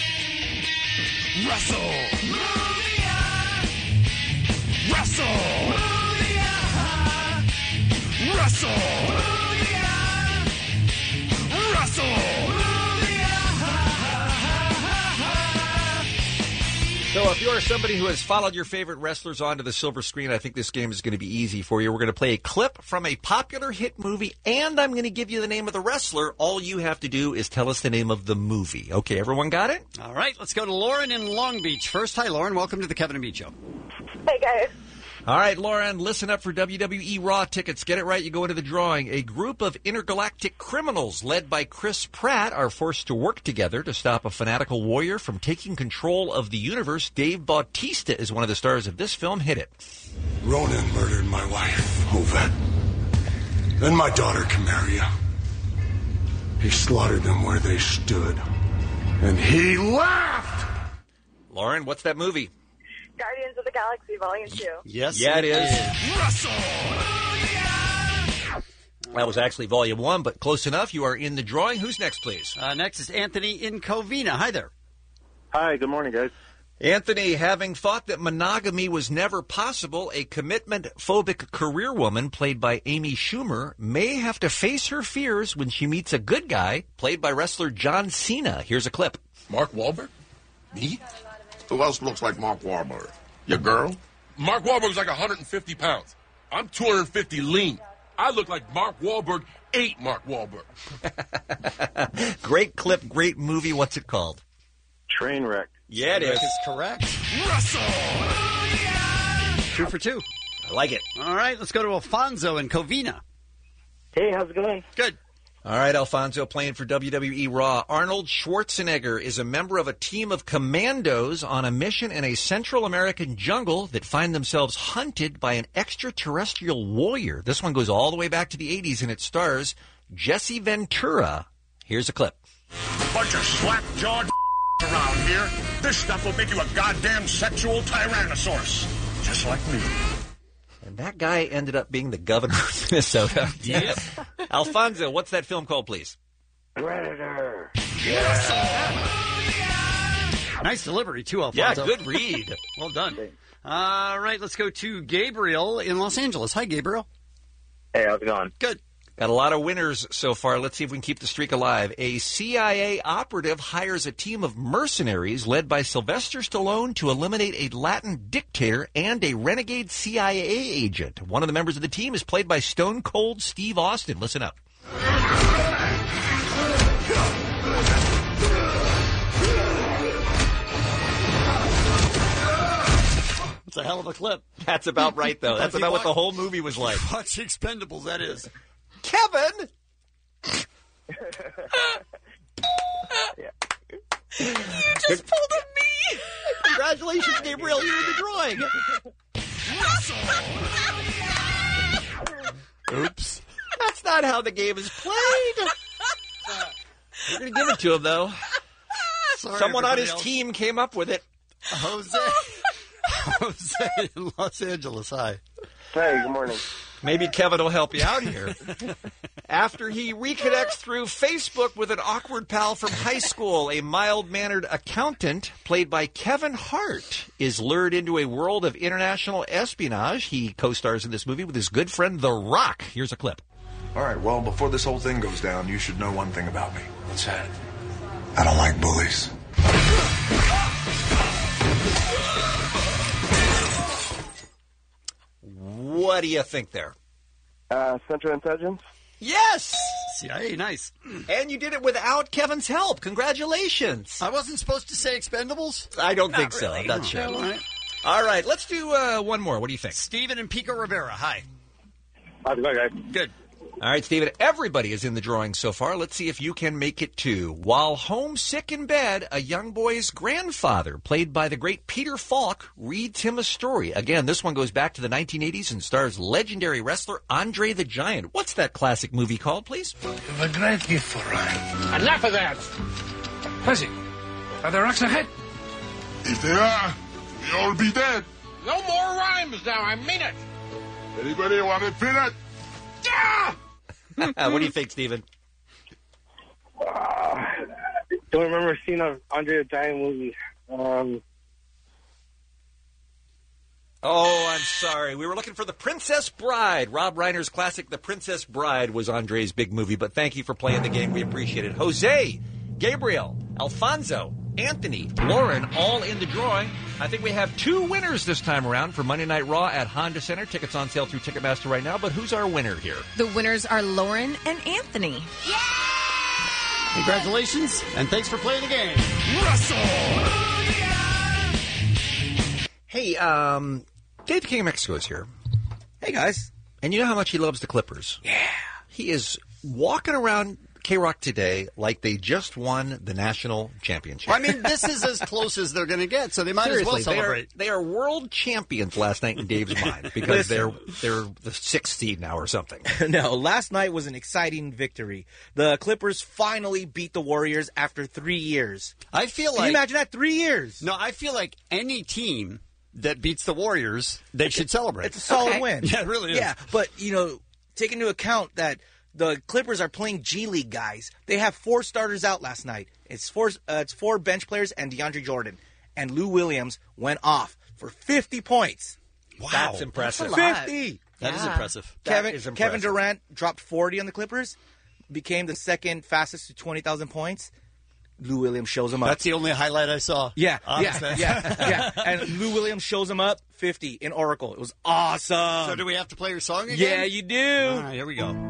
So if you are somebody who has followed your favorite wrestlers onto the silver screen, I think this game is going to be easy for you. We're going to play a clip from a popular hit movie, and I'm going to give you the name of the wrestler. All you have to do is tell us the name of the movie. Okay, everyone got it? All right, let's go to Lauren in Long Beach first. Hi, Lauren. Welcome to the Kevin and Bean Show. Hey, guys. All right, Lauren, listen up for WWE Raw tickets. Get it right, you go into the drawing. A group of intergalactic criminals led by Chris Pratt are forced to work together to stop a fanatical warrior from taking control of the universe. Dave Bautista is one of the stars of this film. Hit it. Ronan murdered my wife, Ovette. Then my daughter, Camaria. He slaughtered them where they stood. And he laughed! Lauren, what's that movie? Guardians of the Galaxy Volume 2. Yes. Yeah, it is. That was actually Volume 1, but close enough. You are in the drawing. Who's next, please? Next is Anthony in Covina. Hi there. Hi, good morning, guys. Anthony, having thought that monogamy was never possible, a commitment-phobic career woman played by Amy Schumer may have to face her fears when she meets a good guy played by wrestler John Cena. Here's a clip. Mark Wahlberg? Me? Who else looks like Mark Wahlberg? Your girl? Mark Wahlberg's like 150 pounds. I'm 250 lean. I look like Mark Wahlberg ate Mark Wahlberg. Great clip, great movie. What's it called? Trainwreck. Yeah, it is. Is correct. 2 for 2. I like it. All right, let's go to Alfonso in Covina. Hey, how's it going? Good. All right, Alfonso, playing for WWE Raw. Arnold Schwarzenegger is a member of a team of commandos on a mission in a Central American jungle that find themselves hunted by an extraterrestrial warrior. This one goes all the way back to the 80s, and it stars Jesse Ventura. Here's a clip. Bunch of slap-jawed around here. This stuff will make you a goddamn sexual tyrannosaurus. Just like me. And that guy ended up being the governor of Minnesota. Yep. Alfonso, what's that film called, please? Predator. Nice delivery, too, Alfonso. Yeah, good read. Well done. All right, let's go to Gabriel in Los Angeles. Hi, Gabriel. Hey, how's it going? Good. Got a lot of winners so far. Let's see if we can keep the streak alive. A CIA operative hires a team of mercenaries led by Sylvester Stallone to eliminate a Latin dictator and a renegade CIA agent. One of the members of the team is played by Stone Cold Steve Austin. Listen up. It's a hell of a clip. That's about right, though. That's about what the whole movie was like. Watch Expendables, that is. Kevin! You just pulled a me! Congratulations, Gabriel. You're in the drawing. Oops. That's not how the game is played. We're going to give it to him, though. Sorry, someone on his else. team came up with it. Jose in Los Angeles. Hi. Hey, good morning. Maybe Kevin will help you out here. After he reconnects through Facebook with an awkward pal from high school, a mild-mannered accountant, played by Kevin Hart, is lured into a world of international espionage. He co-stars in this movie with his good friend The Rock. Here's a clip. All right, well, before this whole thing goes down, you should know one thing about me. What's that? I don't like bullies. What do you think there? Central Intelligence? Yes! CIA, nice. And you did it without Kevin's help. Congratulations. I wasn't supposed to say Expendables? I don't think really. so. I'm not sure. All right. All right, let's do one more. What do you think? Steven and Pico Rivera, hi. How's it going, guys? Good. All right, Steven, everybody is in the drawing so far. Let's see if you can make it too. While homesick in bed, a young boy's grandfather, played by the great Peter Falk, reads him a story. Again, this one goes back to the 1980s and stars legendary wrestler Andre the Giant. What's that classic movie called, please? You have a great gift for rhyme. Enough of that! Fuzzy, are there rocks ahead? If there are, we all be dead. No more rhymes now, I mean it. Anybody want a peanut? Yeah! What do you think, Steven? Don't remember seeing an Andre the Giant movie. Oh, I'm sorry. We were looking for The Princess Bride. Rob Reiner's classic The Princess Bride was Andre's big movie, but thank you for playing the game. We appreciate it. Jose, Gabriel, Alfonso, Anthony, Lauren, all in the drawing. I think we have 2 winners this time around for Monday Night Raw at Honda Center. Tickets on sale through Ticketmaster right now, but who's our winner here? The winners are Lauren and Anthony. Congratulations, and thanks for playing the game. Hey, Dave King of Mexico is here. Hey, guys. And you know how much he loves the Clippers? Yeah. He is walking around K-Rock today like they just won the national championship. Well, I mean, this is as close as they're going to get, so they might Seriously, as well celebrate. They are world champions last night in Dave's mind because they're the 6th seed now or something. No, last night was an exciting victory. The Clippers finally beat the Warriors after 3 years. I feel like... Can you imagine that? 3 years. No, I feel like any team that beats the Warriors, they should celebrate. It's a solid win. Yeah, it really is. Yeah, but, take into account that the Clippers are playing G League guys. They have 4 starters out last night. It's 4 bench players and DeAndre Jordan. And Lou Williams went off for 50 points. Wow. That's impressive. That's 50! That is impressive. Kevin Durant dropped 40 on the Clippers, became the second fastest to 20,000 points. Lou Williams shows him up. That's the only highlight I saw. Yeah. And Lou Williams shows him up 50 in Oracle. It was awesome. So do we have to play your song again? Yeah, you do. All right, here we go.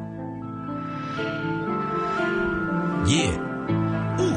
Yeah. Ooh.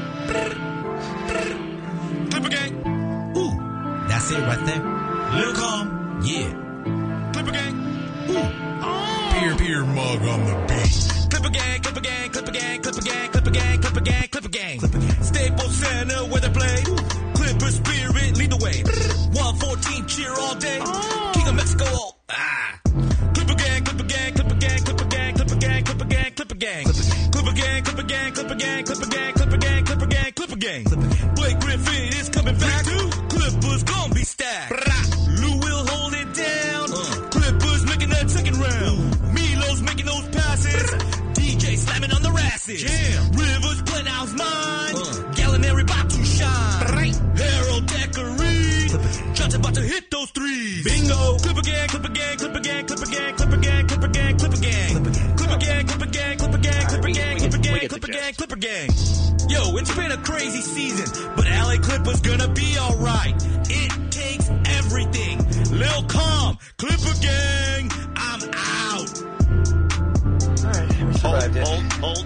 Clipper gang. Ooh. That's it right there. Lil Calm. Yeah. Clipper gang. Ooh. Beer mug on the beat. Clipper gang, Clipper gang, Clipper gang, Clipper gang, Clipper gang, Clipper gang, Clipper gang. Staples Center where they play. Clipper spirit lead the way. 114 cheer all day. King of Mexico. Clipper gang, Clipper gang, Clipper gang, Clipper gang, Clipper gang, Clipper gang, Clipper gang. Clipper gang, Clipper gang, Clipper gang, Clipper gang, Clipper gang, Clipper gang, Clipper gang. Blake Griffin is coming back. Clippers gonna be stacked. Lou will hold it down. Clippers making that second round. Milo's making those passes. DJ slamming on the rasses. Rivers playing out's mine. Gallinari about to shine. Harold Decker-Reed. Johnson about to hit those threes. Bingo. Clipper gang, Clipper gang, Clipper gang, Clipper gang, Clipper gang, Clipper gang, Clipper gang. Clipper gang, Clipper gang, Clipper gang, Clipper gang, Clipper gang, Clipper gang, Clipper gang. Yo, it's been a crazy season, but LA Clippers gonna be alright. It takes everything. Lil Calm, Clipper gang, I'm out. Alright, we survived it. Hold.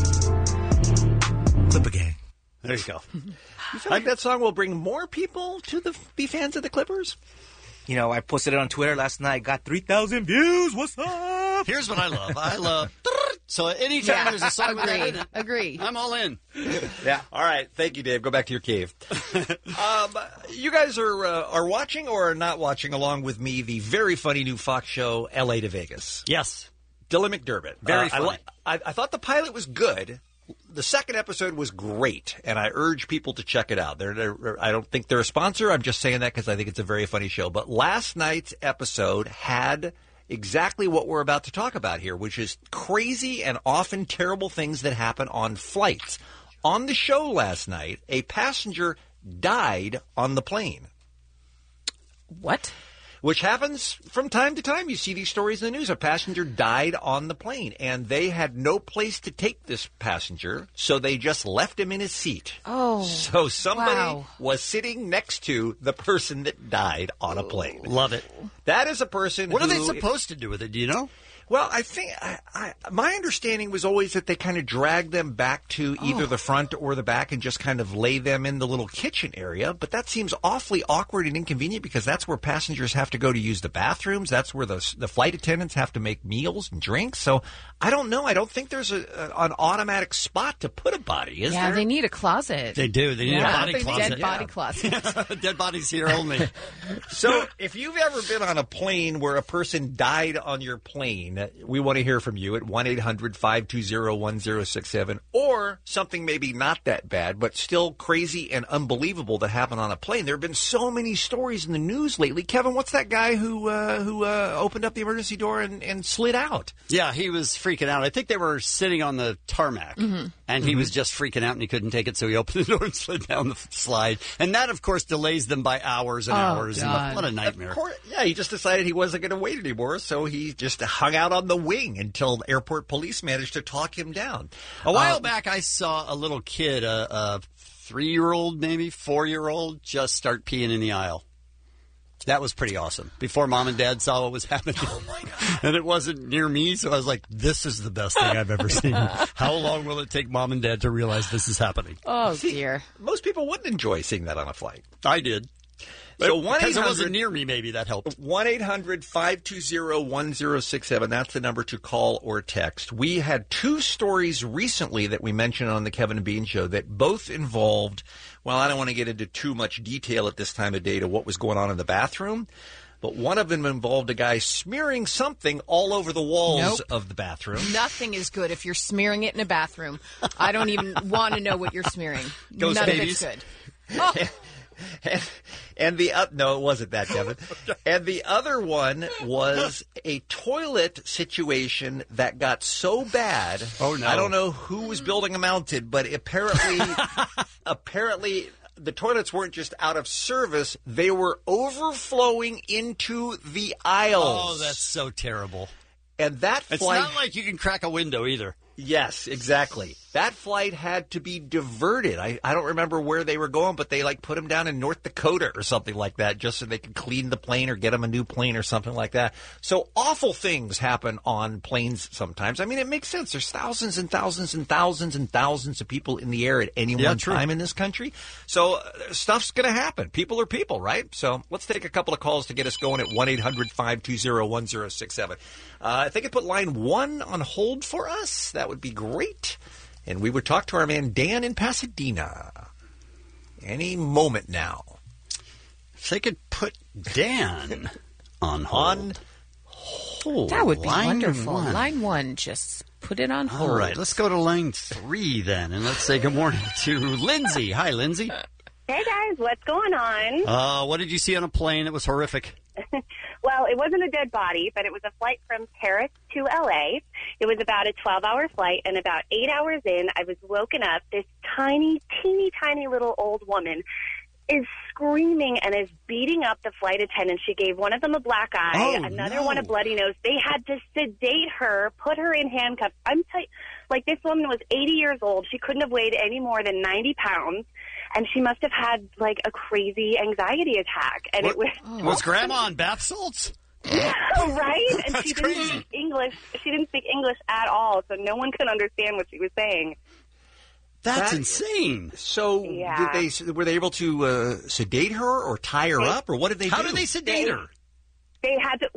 Clipper gang. There you go. You feel like that song will bring more people to be fans of the Clippers? I posted it on Twitter last night. Got 3,000 views. What's up? Here's what I love. So anytime there's a song with that in it, Agree. I'm all in. Yeah. All right. Thank you, Dave. Go back to your cave. You guys are watching or are not watching along with me the very funny new Fox show, L.A. to Vegas. Yes. Dylan McDermott. Very funny. I thought the pilot was good. The second episode was great, and I urge people to check it out. I don't think they're a sponsor. I'm just saying that because I think it's a very funny show. But last night's episode had exactly what we're about to talk about here, which is crazy and often terrible things that happen on flights. On the show last night, a passenger died on the plane. What? which happens from time to time. You see these stories in the news. A passenger died on the plane, and they had no place to take this passenger, so they just left him in his seat. Oh, so somebody wow. was sitting next to the person that died on a plane. Love it. That is a person What who... are they supposed to do with it? Do you know? Well, I think my understanding was always that they kind of drag them back to either the front or the back and just kind of lay them in the little kitchen area. But that seems awfully awkward and inconvenient because that's where passengers have to go to use the bathrooms. That's where the flight attendants have to make meals and drinks. So I don't know. I don't think there's an automatic spot to put a body, is there? Yeah, they need a closet. They do. They need a body closet. Dead body closet. Dead bodies here only. So if you've ever been on a plane where a person died on your plane, we want to hear from you at 1-800-520-1067, or something maybe not that bad, but still crazy and unbelievable that happened on a plane. There have been so many stories in the news lately. Kevin, what's that guy who opened up the emergency door and slid out? Yeah, he was freaking out. I think they were sitting on the tarmac, and he was just freaking out, and he couldn't take it, so he opened the door and slid down the slide. And that, of course, delays them by hours and hours. And what a nightmare. Of course, yeah, he just decided he wasn't going to wait anymore, so he just hung out on the wing until airport police managed to talk him down. A while back, I saw a little kid, a 3-year-old, maybe 4-year-old, just start peeing in the aisle. That was pretty awesome. Before Mom and Dad saw what was happening. Oh, my God. And it wasn't near me, so I was like, this is the best thing I've ever seen. How long will it take Mom and Dad to realize this is happening? Oh, dear. Most people wouldn't enjoy seeing that on a flight. I did. So because it wasn't near me, maybe that helped. 1-800-520-1067. That's the number to call or text. We had 2 stories recently that we mentioned on the Kevin and Bean Show that both involved, well, I don't want to get into too much detail at this time of day to what was going on in the bathroom, but one of them involved a guy smearing something all over the walls of the bathroom. Nothing is good if you're smearing it in a bathroom. I don't even want to know what you're smearing. Ghost None babies. of it's good. Oh. And no, it wasn't that, Kevin. And the other one was a toilet situation that got so bad. Oh no! I don't know who was building a mountain, but apparently the toilets weren't just out of service; they were overflowing into the aisles. Oh, that's so terrible. And that it's flight, not like you can crack a window either. Yes, exactly. That flight had to be diverted. I don't remember where they were going, but they put them down in North Dakota or something like that just so they could clean the plane or get them a new plane or something like that. So awful things happen on planes sometimes. I mean, it makes sense. There's thousands and thousands and thousands and thousands of people in the air at any one time in this country. So stuff's going to happen. People are people, right? So let's take a couple of calls to get us going at 1-800-520-1067. If they could put line 1 on hold for us, that would be great. And we would talk to our man Dan in Pasadena any moment now. If they could put Dan on hold. That would be line wonderful. 1. Line 1, just put it on hold. All right, let's go to line 3 then, and let's say good morning to Lindsay. Hi, Lindsay. Hey, guys. What's going on? What did you see on a plane that was horrific? Well, it wasn't a dead body, but it was a flight from Paris to L.A. It was about a 12-hour flight, and about 8 hours in, I was woken up. This teeny tiny little old woman is screaming and is beating up the flight attendant. She gave one of them a black eye, another one a bloody nose. They had to sedate her, put her in handcuffs. This woman was 80 years old. She couldn't have weighed any more than 90 pounds. And she must have had, a crazy anxiety attack. And was Grandma on bath salts? Right? And That's she didn't crazy. speak English. She didn't speak English at all, so no one could understand what she was saying. That's insane. So were they able to sedate her or tie her up, or what did they do? How did they sedate her? They had to,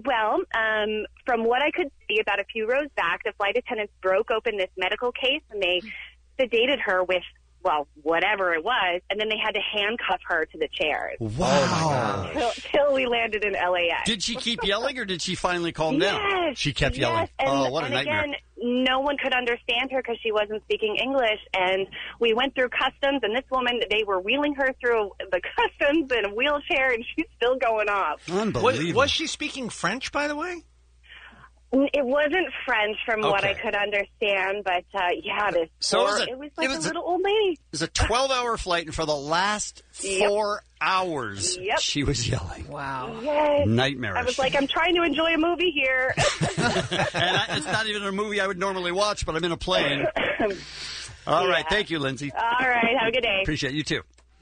from what I could see about a few rows back, the flight attendants broke open this medical case and they sedated her with, whatever it was, and then they had to handcuff her to the chairs. Wow. Till we landed in LAX. Did she keep yelling, or did she finally calm down? She kept yelling. And, what a nightmare. Again, no one could understand her because she wasn't speaking English, and we went through customs, and this woman, they were wheeling her through the customs in a wheelchair, and she's still going off. Unbelievable. Was she speaking French, by the way? It wasn't French from what I Okay. could understand, but yeah, it was like a little old lady. It was a 12-hour flight, and for the last 4 hours, she was yelling. Wow. Yes. Nightmarish. I was like, I'm trying to enjoy a movie here. It's not even a movie I would normally watch, but I'm in a plane. All right. Thank you, Lindsay. All right. Have a good day. Appreciate you, too.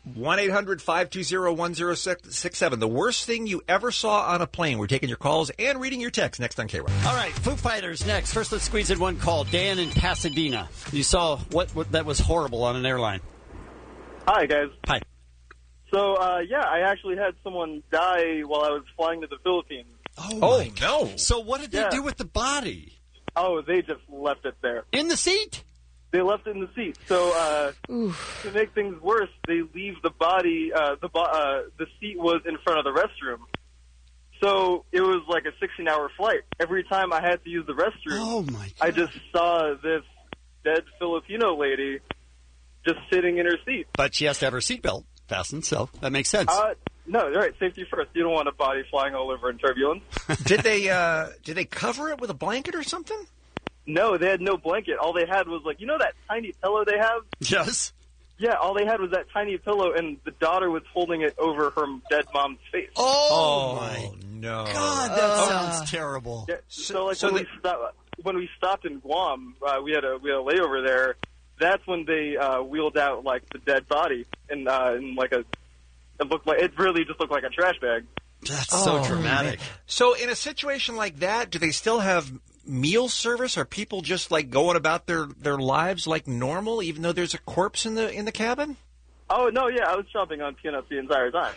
1-800-520-1067. The worst thing you ever saw on a plane. We're taking your calls and reading your texts next on K-Rock. All right, Foo Fighters next. First, let's squeeze in one call. Dan in Pasadena. You saw what that was horrible on an airline. Hi, guys. Hi. So, I actually had someone die while I was flying to the Philippines. Oh no. So what did they do with the body? Oh, they just left it there. In the seat? They left it in the seat. So, to make things worse, they leave the body, the seat was in front of the restroom. So, it was like a 16-hour flight. Every time I had to use the restroom, I just saw this dead Filipino lady just sitting in her seat. But she has to have her seatbelt fastened, so that makes sense. No, all right, safety first. You don't want a body flying all over in turbulence. Did they cover it with a blanket or something? No, they had no blanket. All they had was, like, you know that tiny pillow they have? Yes. Yeah, all they had was that tiny pillow, and the daughter was holding it over her dead mom's face. Oh my no. God, that sounds terrible. Yeah, when we stopped in Guam, we had a layover there. That's when they wheeled out, like, the dead body in like it really just looked like a trash bag. That's so dramatic. Man. So in a situation like that, do they still have meal service? Are people just like going about their lives like normal, even though there's a corpse in the cabin? Oh no, yeah, I was chomping on peanuts the entire time.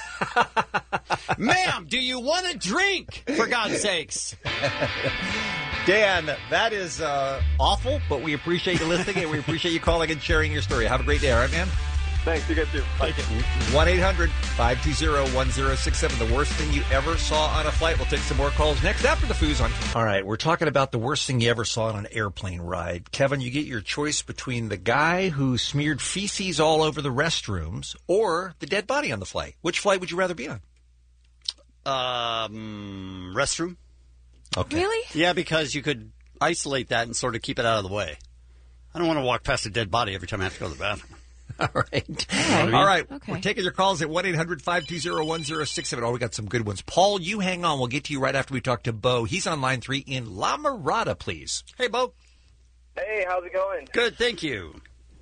Ma'am, do you want a drink? For God's sakes. Dan, that is awful, but we appreciate you listening and we appreciate you calling and sharing your story. Have a great day, all right, man? Thanks, you guys too. Bye. 1-800-520-1067. The worst thing you ever saw on a flight. We'll take some more calls next after the Foos on. All right, we're talking about the worst thing you ever saw on an airplane ride. Kevin, you get your choice between the guy who smeared feces all over the restrooms or the dead body on the flight. Which flight would you rather be on? Restroom. Okay. Really? Yeah, because you could isolate that and sort of keep it out of the way. I don't want to walk past a dead body every time I have to go to the bathroom. All right. All right. We're taking your calls at 1-800-520-1067. Oh, we got some good ones. Paul, you hang on. We'll get to you right after we talk to Bo. He's on line 3 in La Mirada, please. Hey, Bo. Hey, how's it going? Good, thank you.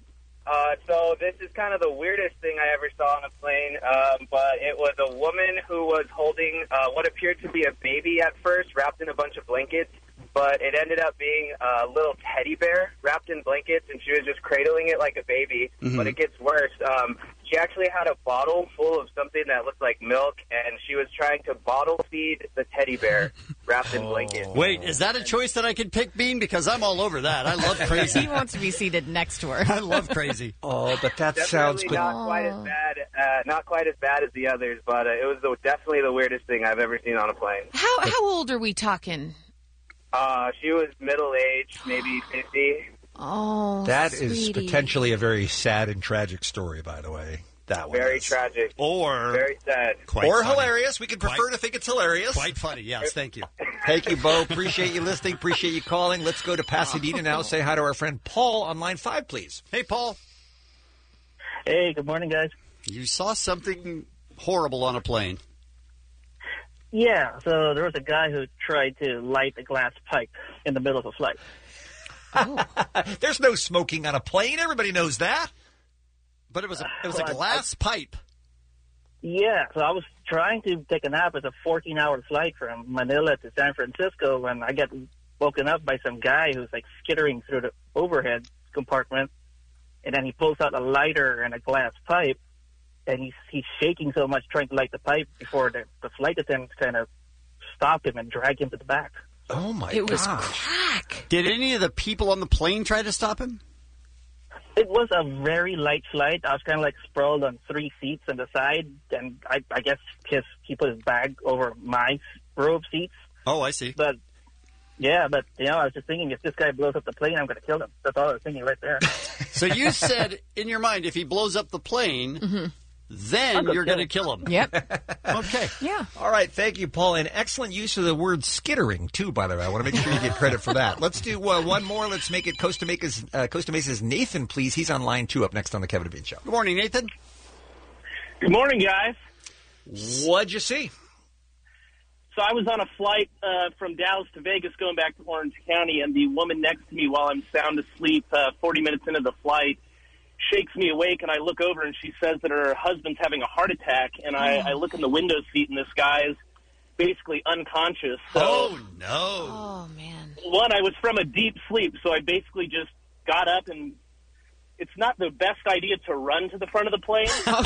So this is kind of the weirdest thing I ever saw on a plane, but it was a woman who was holding what appeared to be a baby at first, wrapped in a bunch of blankets, but it ended up being a little teddy bear wrapped in blankets, and she was just cradling it like a baby. Mm-hmm. But it gets worse. She actually had a bottle full of something that looked like milk, and she was trying to bottle feed the teddy bear wrapped in blankets. Wait, is that a choice that I could pick, Bean? Because I'm all over that. I love crazy. He wants to be seated next to her. I love crazy. Oh, but that sounds good. Not quite as bad. Not quite as bad as the others, but it was definitely the weirdest thing I've ever seen on a plane. How old are we talking? She was middle-aged, maybe 50. Oh, That sweetie. is potentially a very sad and tragic story, by the way. That one Very is. tragic. Or very sad. Or hilarious. We could prefer to think it's hilarious. Quite funny, yes. Thank you. Thank you, Bo. Appreciate you listening. Appreciate you calling. Let's go to Pasadena now. Say hi to our friend Paul on line 5, please. Hey, Paul. Hey, good morning, guys. You saw something horrible on a plane. Yeah, so there was a guy who tried to light a glass pipe in the middle of a flight. There's no smoking on a plane. Everybody knows that. But it was a glass pipe. Yeah, so I was trying to take a nap. It's a 14-hour flight from Manila to San Francisco when I get woken up by some guy who's like skittering through the overhead compartment, and then he pulls out a lighter and a glass pipe, and he's shaking so much trying to light the pipe before the flight attendants kind of stop him and drag him to the back. Oh, my It was gosh. crack. Did any of the people on the plane try to stop him? It was a very light flight. I was kind of like sprawled on 3 seats on the side, and I guess he put his bag over my row of seats. Oh, I see. But, yeah, I was just thinking, if this guy blows up the plane, I'm going to kill him. That's all I was thinking right there. So you said in your mind, if he blows up the plane, then you're going to kill them. Yep. Okay. Yeah. All right. Thank you, Paul. And excellent use of the word skittering, too, by the way. I want to make sure you get credit for that. Let's do one more. Let's make it Costa Mesa's Nathan, please. He's on line 2 up next on the Kevin and Bean Show. Good morning, Nathan. Good morning, guys. What'd you see? So I was on a flight from Dallas to Vegas going back to Orange County, and the woman next to me while I'm sound asleep 40 minutes into the flight shakes me awake, and I look over, and she says that her husband's having a heart attack, and I look in the window seat, and this guy's basically unconscious. So, oh, no. Oh, man. One, I was from a deep sleep, so I basically just got up, and it's not the best idea to run to the front of the plane.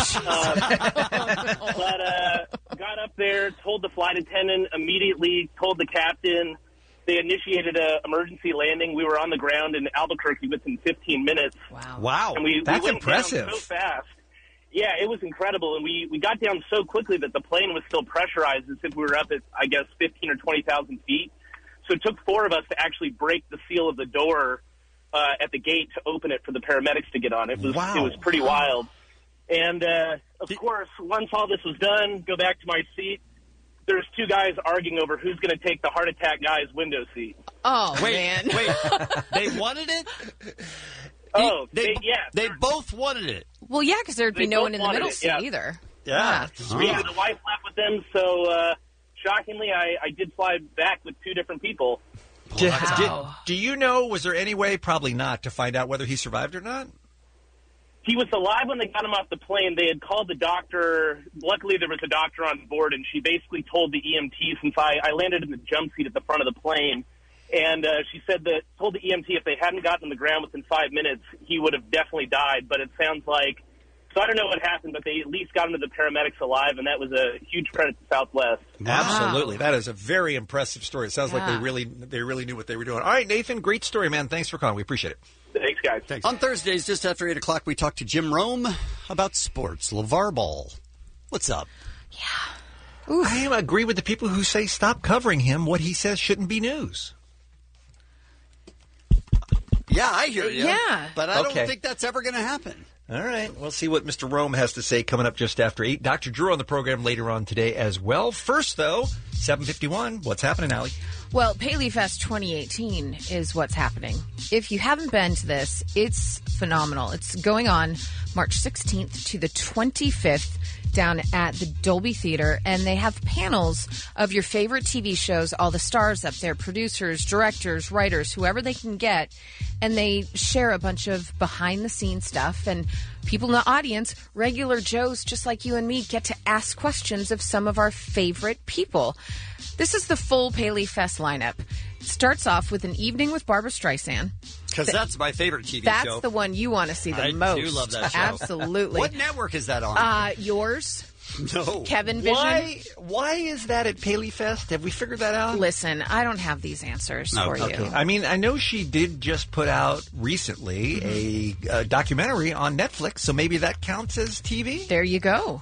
But got up there, told the flight attendant, immediately told the captain. They initiated an emergency landing. We were on the ground in Albuquerque within 15 minutes. Wow. And we That's went impressive. down so fast. Yeah, it was incredible. And we got down so quickly that the plane was still pressurized as if we were up at, I guess, 15 or 20,000 feet. So it took 4 of us to actually break the seal of the door at the gate to open it for the paramedics to get on. It was pretty wild. And, of course, once all this was done, go back to my seat. There's 2 guys arguing over who's going to take the heart attack guy's window seat. Oh, man. Wait, they wanted it? Oh, They yeah. both wanted it. Well, yeah, because there'd be They no both one in the wanted middle it, seat yeah. either. Yeah. Yeah, the wife left with them, so shockingly, I did fly back with 2 different people. Do you know, was there any way, probably not, to find out whether he survived or not? He was alive when they got him off the plane. They had called the doctor. Luckily, there was a doctor on board, and she basically told the EMT, since I landed in the jump seat at the front of the plane, and she told the EMT if they hadn't gotten on the ground within 5 minutes, he would have definitely died. But it sounds like, so I don't know what happened, but they at least got him to the paramedics alive, and that was a huge credit to Southwest. Wow. Absolutely. That is a very impressive story. It sounds like they really knew what they were doing. All right, Nathan, great story, man. Thanks for calling. We appreciate it. Thanks, guys. Thanks. On Thursdays, just after 8 o'clock, we talk to Jim Rome about sports. LeVar Ball. What's up? Yeah. I agree with the people who say stop covering him. What he says shouldn't be news. Yeah, I hear you. Yeah. But I don't think that's ever going to happen. All right. We'll see what Mr. Rome has to say coming up just after 8. Dr. Drew on the program later on today as well. First, though, 7:51. What's happening, Allie? Well, Paley Fest 2018 is what's happening. If you haven't been to this, it's phenomenal. It's going on March 16th to the 25th down at the Dolby Theater, and they have panels of your favorite TV shows, all the stars up there, producers, directors, writers, whoever they can get, and they share a bunch of behind-the-scenes stuff, and people in the audience, regular Joes just like you and me, get to ask questions of some of our favorite people. This is the full Paley Fest lineup. It starts off with an evening with Barbra Streisand. Because that's my favorite TV show. That's the one you want to see the most. I do love that show. Absolutely. What network is that on? Yours. No. Kevin Vision. Why is that at Paley Fest? Have we figured that out? Listen, I don't have these answers for you. I mean, I know she did just put out recently a documentary on Netflix, so maybe that counts as TV? There you go.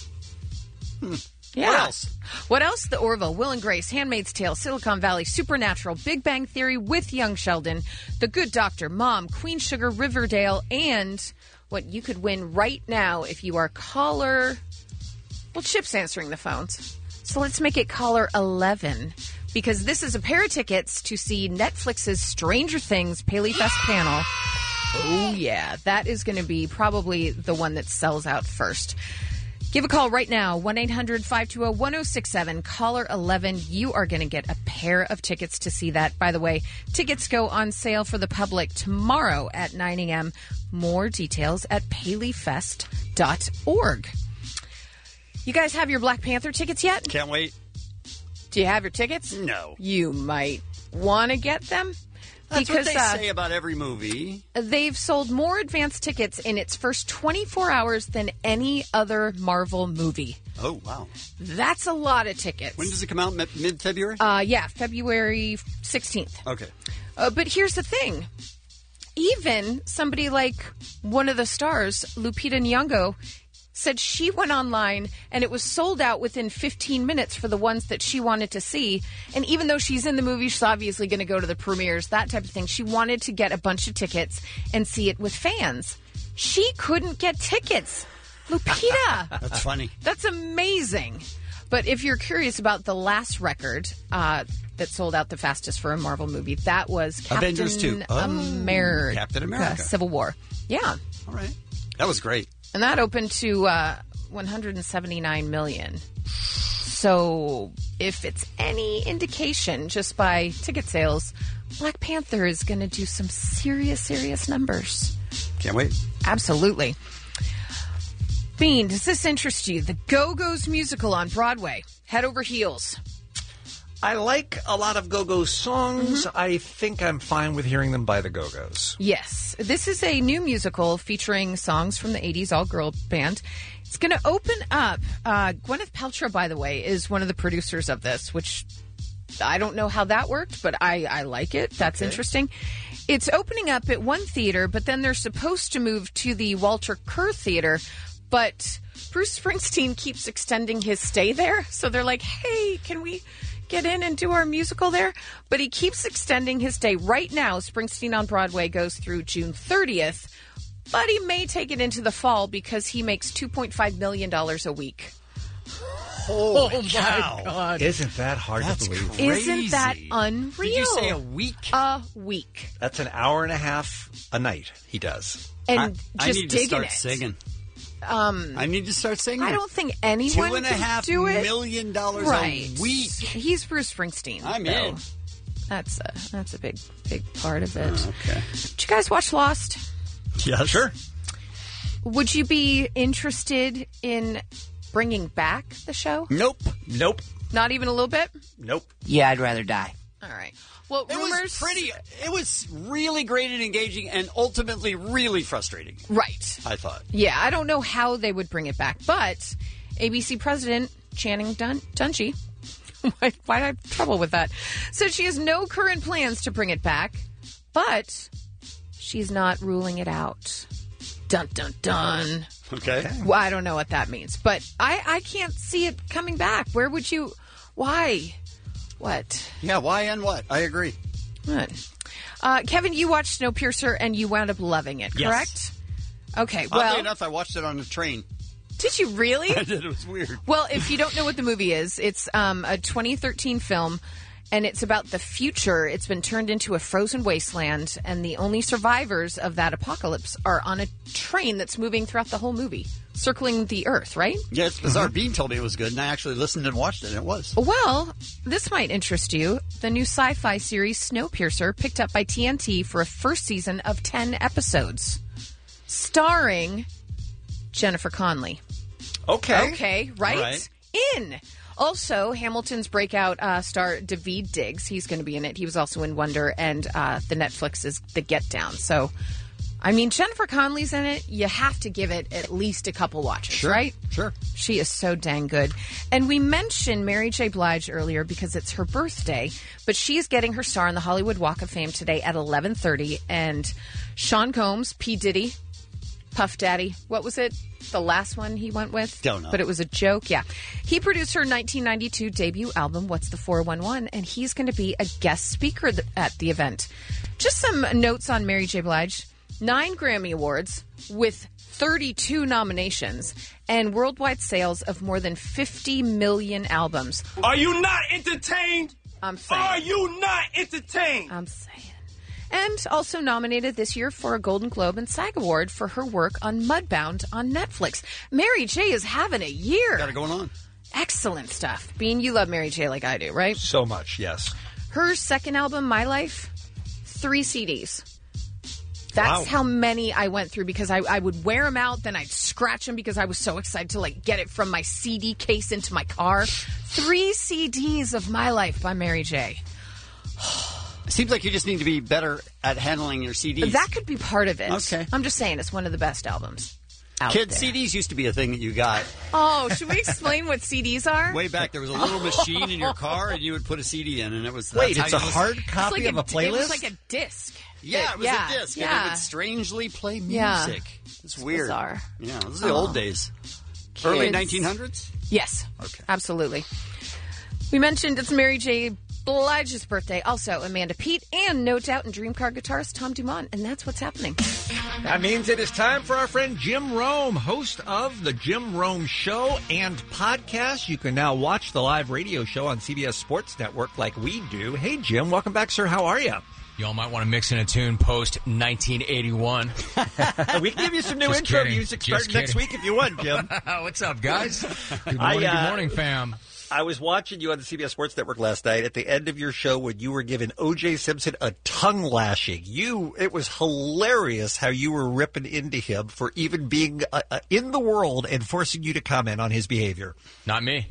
Yeah. What else? What else? The Orville, Will and Grace, Handmaid's Tale, Silicon Valley, Supernatural, Big Bang Theory with Young Sheldon, The Good Doctor, Mom, Queen Sugar, Riverdale, and what you could win right now if you are caller... Well, Chip's answering the phones. So let's make it caller 11, because this is a pair of tickets to see Netflix's Stranger Things Paley Fest panel. Oh, yeah. That is going to be probably the one that sells out first. Give a call right now, 1-800-520-1067, caller 11. You are going to get a pair of tickets to see that. By the way, tickets go on sale for the public tomorrow at 9 a.m. More details at paleyfest.org. You guys have your Black Panther tickets yet? Can't wait. Do you have your tickets? No. You might want to get them. That's because what they say about every movie. They've sold more advance tickets in its first 24 hours than any other Marvel movie. Oh, wow. That's a lot of tickets. When does it come out? Mid-February? Yeah, February 16th. Okay. But here's the thing. Even somebody like one of the stars, Lupita Nyong'o, said she went online and it was sold out within 15 minutes for the ones that she wanted to see. And even though she's in the movie, she's obviously going to go to the premieres, that type of thing. She wanted to get a bunch of tickets and see it with fans. She couldn't get tickets. Lupita. That's funny. That's amazing. But if you're curious about the last record that sold out the fastest for a Marvel movie, that was Avengers 2. America. Captain America. Civil War. Yeah. All right. That was great. And that opened to 179 million. So if it's any indication, just by ticket sales, Black Panther is going to do some serious numbers. Can't wait. Absolutely. Bean, does this interest you? The Go-Go's musical on Broadway. Head over heels. I like a lot of Go-Go's songs. I think I'm fine with hearing them by the Go-Go's. Yes. This is a new musical featuring songs from the 80s all-girl band. It's going to open up. Gwyneth Paltrow, by the way, is one of the producers of this, which I don't know how that worked, but I like it. That's interesting. It's opening up at one theater, but then they're supposed to move to the Walter Kerr Theater. But Bruce Springsteen keeps extending his stay there. So they're like, hey, can we get in and do our musical there? But he keeps extending his stay. Right now, Springsteen on Broadway goes through June 30th. But he may take it into the fall because he makes $2.5 million a week. Holy cow. My God. Isn't that hard to believe? Crazy. Isn't that unreal? Did you say a week? A week. That's an hour and a half a night he does. And I just need to digging start it. singing. I need to start singing. I don't think anyone can do it. $2.5 million right. a week. He's Bruce Springsteen. I'm though. in. That's a big part of it. Okay. Did you guys watch Lost? Yeah, sure. Would you be interested in bringing back the show? Nope. Not even a little bit? Nope. Yeah, I'd rather die. All right. Well, It rumors. was pretty. It was really great and engaging, and ultimately really frustrating. Right. I thought. Yeah, I don't know how they would bring it back, but ABC president Channing Dungey, why do I have trouble with that? Said she has no current plans to bring it back, but she's not ruling it out. Dun dun dun. Okay. Well, I don't know what that means, but I can't see it coming back. Where would you? Why? What? Yeah, why and what? I agree. What? Kevin, you watched Snowpiercer and you wound up loving it, correct? Yes. Okay, Oddly well... enough, I watched it on the train. Did you really? I did. It was weird. Well, if you don't know what the movie is, it's a 2013 film, and it's about the future. It's been turned into a frozen wasteland, and the only survivors of that apocalypse are on a train that's moving throughout the whole movie, circling the Earth, right? Yeah, it's bizarre. Bean told me it was good, and I actually listened and watched it, and it was. Well, this might interest you. The new sci-fi series Snowpiercer, picked up by TNT for a first season of 10 episodes, starring Jennifer Connelly. Okay, right? In. Also, Hamilton's breakout star Daveed Diggs, he's going to be in it. He was also in Wonder, and the Netflix is The Get Down. So, I mean, Jennifer Connelly's in it. You have to give it at least a couple watches, right? Sure. She is so dang good. And we mentioned Mary J. Blige earlier because it's her birthday, but she is getting her star on the Hollywood Walk of Fame today at 11:30. And Sean Combs, P. Diddy, Puff Daddy, what was it? The last one he went with? Don't know. But it was a joke, yeah. He produced her 1992 debut album, What's the 411, and he's going to be a guest speaker at the event. Just some notes on Mary J. Blige. 9 Grammy Awards with 32 nominations and worldwide sales of more than 50 million albums. Are you not entertained? I'm saying. Are you not entertained? I'm saying. And also nominated this year for a Golden Globe and SAG Award for her work on Mudbound on Netflix. Mary J. is having a year. Got it going on. Excellent stuff. Bean, you love Mary J. like I do, right? So much, yes. Her second album, My Life, 3 CDs. That's Wow. how many I went through because I would wear them out, then I'd scratch them because I was so excited to get it from my CD case into my car. 3 CDs of My Life by Mary J. It seems like you just need to be better at handling your CDs. That could be part of it. Okay. I'm just saying it's one of the best albums out Kids, there. CDs used to be a thing that you got. Oh, should we explain what CDs are? Way back, there was a little machine in your car, and you would put a CD in, and it was... Wait, that's it's how a you hard listened. copy of a playlist? It was like a disc. Yeah, it was a disc, and it Yeah. would strangely play music. Yeah. It's weird. bizarre. Yeah, this is the old days. Early 1900s? Yes. Okay. Absolutely. We mentioned it's Mary J. Elijah's birthday. Also, Amanda Peet and No Doubt and Dream Car guitarist Tom Dumont. And that's what's happening. That means it is time for our friend Jim Rome, host of The Jim Rome Show and podcast. You can now watch the live radio show on CBS Sports Network like we do. Hey, Jim. Welcome back, sir. How are you? Y'all might want to mix in a tune post-1981. We can give you some new intro music starting next week if you want, Jim. What's up, guys? Good morning, fam. I was watching you on the CBS Sports Network last night at the end of your show when you were giving O.J. Simpson a tongue lashing. It was hilarious how you were ripping into him for even being in the world and forcing you to comment on his behavior. Not me.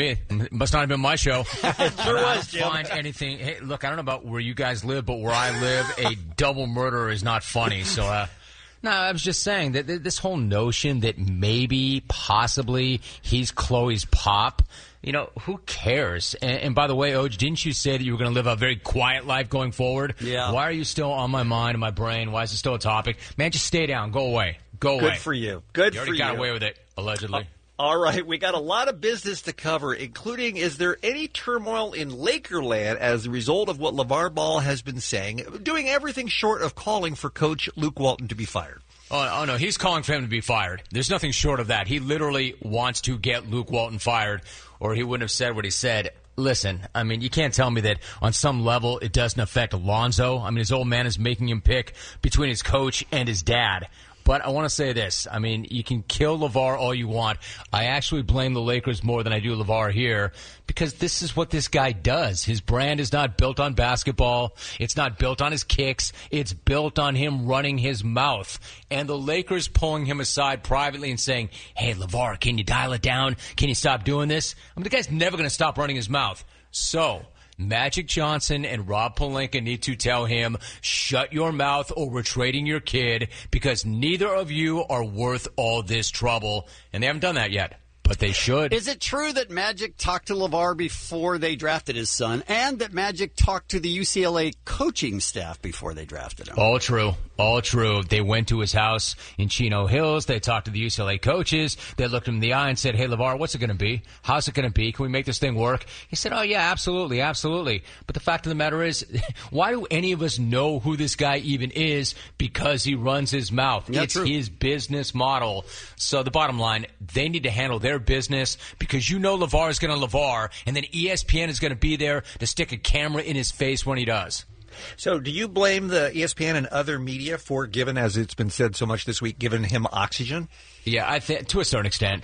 It must not have been my show. It sure was, Jim. Find anything. Hey, look, I don't know about where you guys live, but where I live, a double murder is not funny. So, no, I was just saying that this whole notion that maybe, possibly, he's Chloe's pop. You know, who cares? And by the way, Oj, didn't you say that you were going to live a very quiet life going forward? Yeah. Why are you still on my mind and my brain? Why is it still a topic? Man, just stay down. Go away. Good for you. Good for you. You already got away with it, allegedly. All right, we got a lot of business to cover, including, is there any turmoil in Lakerland as a result of what LeVar Ball has been saying, doing everything short of calling for Coach Luke Walton to be fired? Oh, no, he's calling for him to be fired. There's nothing short of that. He literally wants to get Luke Walton fired, or he wouldn't have said what he said. Listen, I mean, you can't tell me that on some level it doesn't affect Alonzo. I mean, his old man is making him pick between his coach and his dad. But I want to say this. I mean, you can kill LeVar all you want. I actually blame the Lakers more than I do LeVar here because this is what this guy does. His brand is not built on basketball. It's not built on his kicks. It's built on him running his mouth. And the Lakers pulling him aside privately and saying, hey, LeVar, can you dial it down? Can you stop doing this? I mean, the guy's never going to stop running his mouth. So Magic Johnson and Rob Pelinka need to tell him, shut your mouth or we're trading your kid because neither of you are worth all this trouble. And they haven't done that yet, but they should. Is it true that Magic talked to LeVar before they drafted his son and that Magic talked to the UCLA coaching staff before they drafted him? All true. All true. They went to his house in Chino Hills. They talked to the UCLA coaches. They looked him in the eye and said, hey, LeVar, what's it going to be? How's it going to be? Can we make this thing work? He said, oh, yeah, absolutely, absolutely. But the fact of the matter is, why do any of us know who this guy even is? Because he runs his mouth. Yeah, it's true. his business model. So the bottom line, they need to handle their business because you know LeVar is going to LeVar, and then ESPN is going to be there to stick a camera in his face when he does. So do you blame the ESPN and other media for giving, as it's been said so much this week, giving him oxygen? Yeah, I think to a certain extent.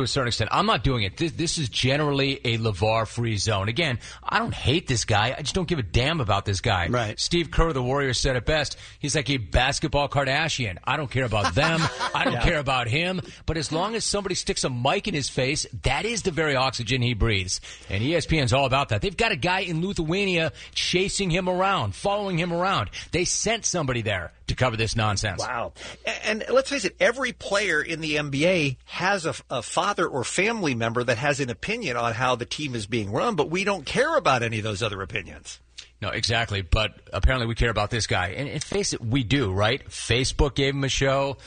I'm not doing it. This is generally a LeVar-free zone. Again, I don't hate this guy. I just don't give a damn about this guy. Right. Steve Kerr, the Warriors, said it best. He's like a basketball Kardashian. I don't care about them. I don't care about him. But as long as somebody sticks a mic in his face, that is the very oxygen he breathes. And ESPN's all about that. They've got a guy in Lithuania chasing him around, following him around. They sent somebody there to cover this nonsense. Wow. And let's face it, every player in the NBA has a father or family member that has an opinion on how the team is being run, but we don't care about any of those other opinions. No, exactly. But apparently we care about this guy. And face it, we do, right? Facebook gave him a show.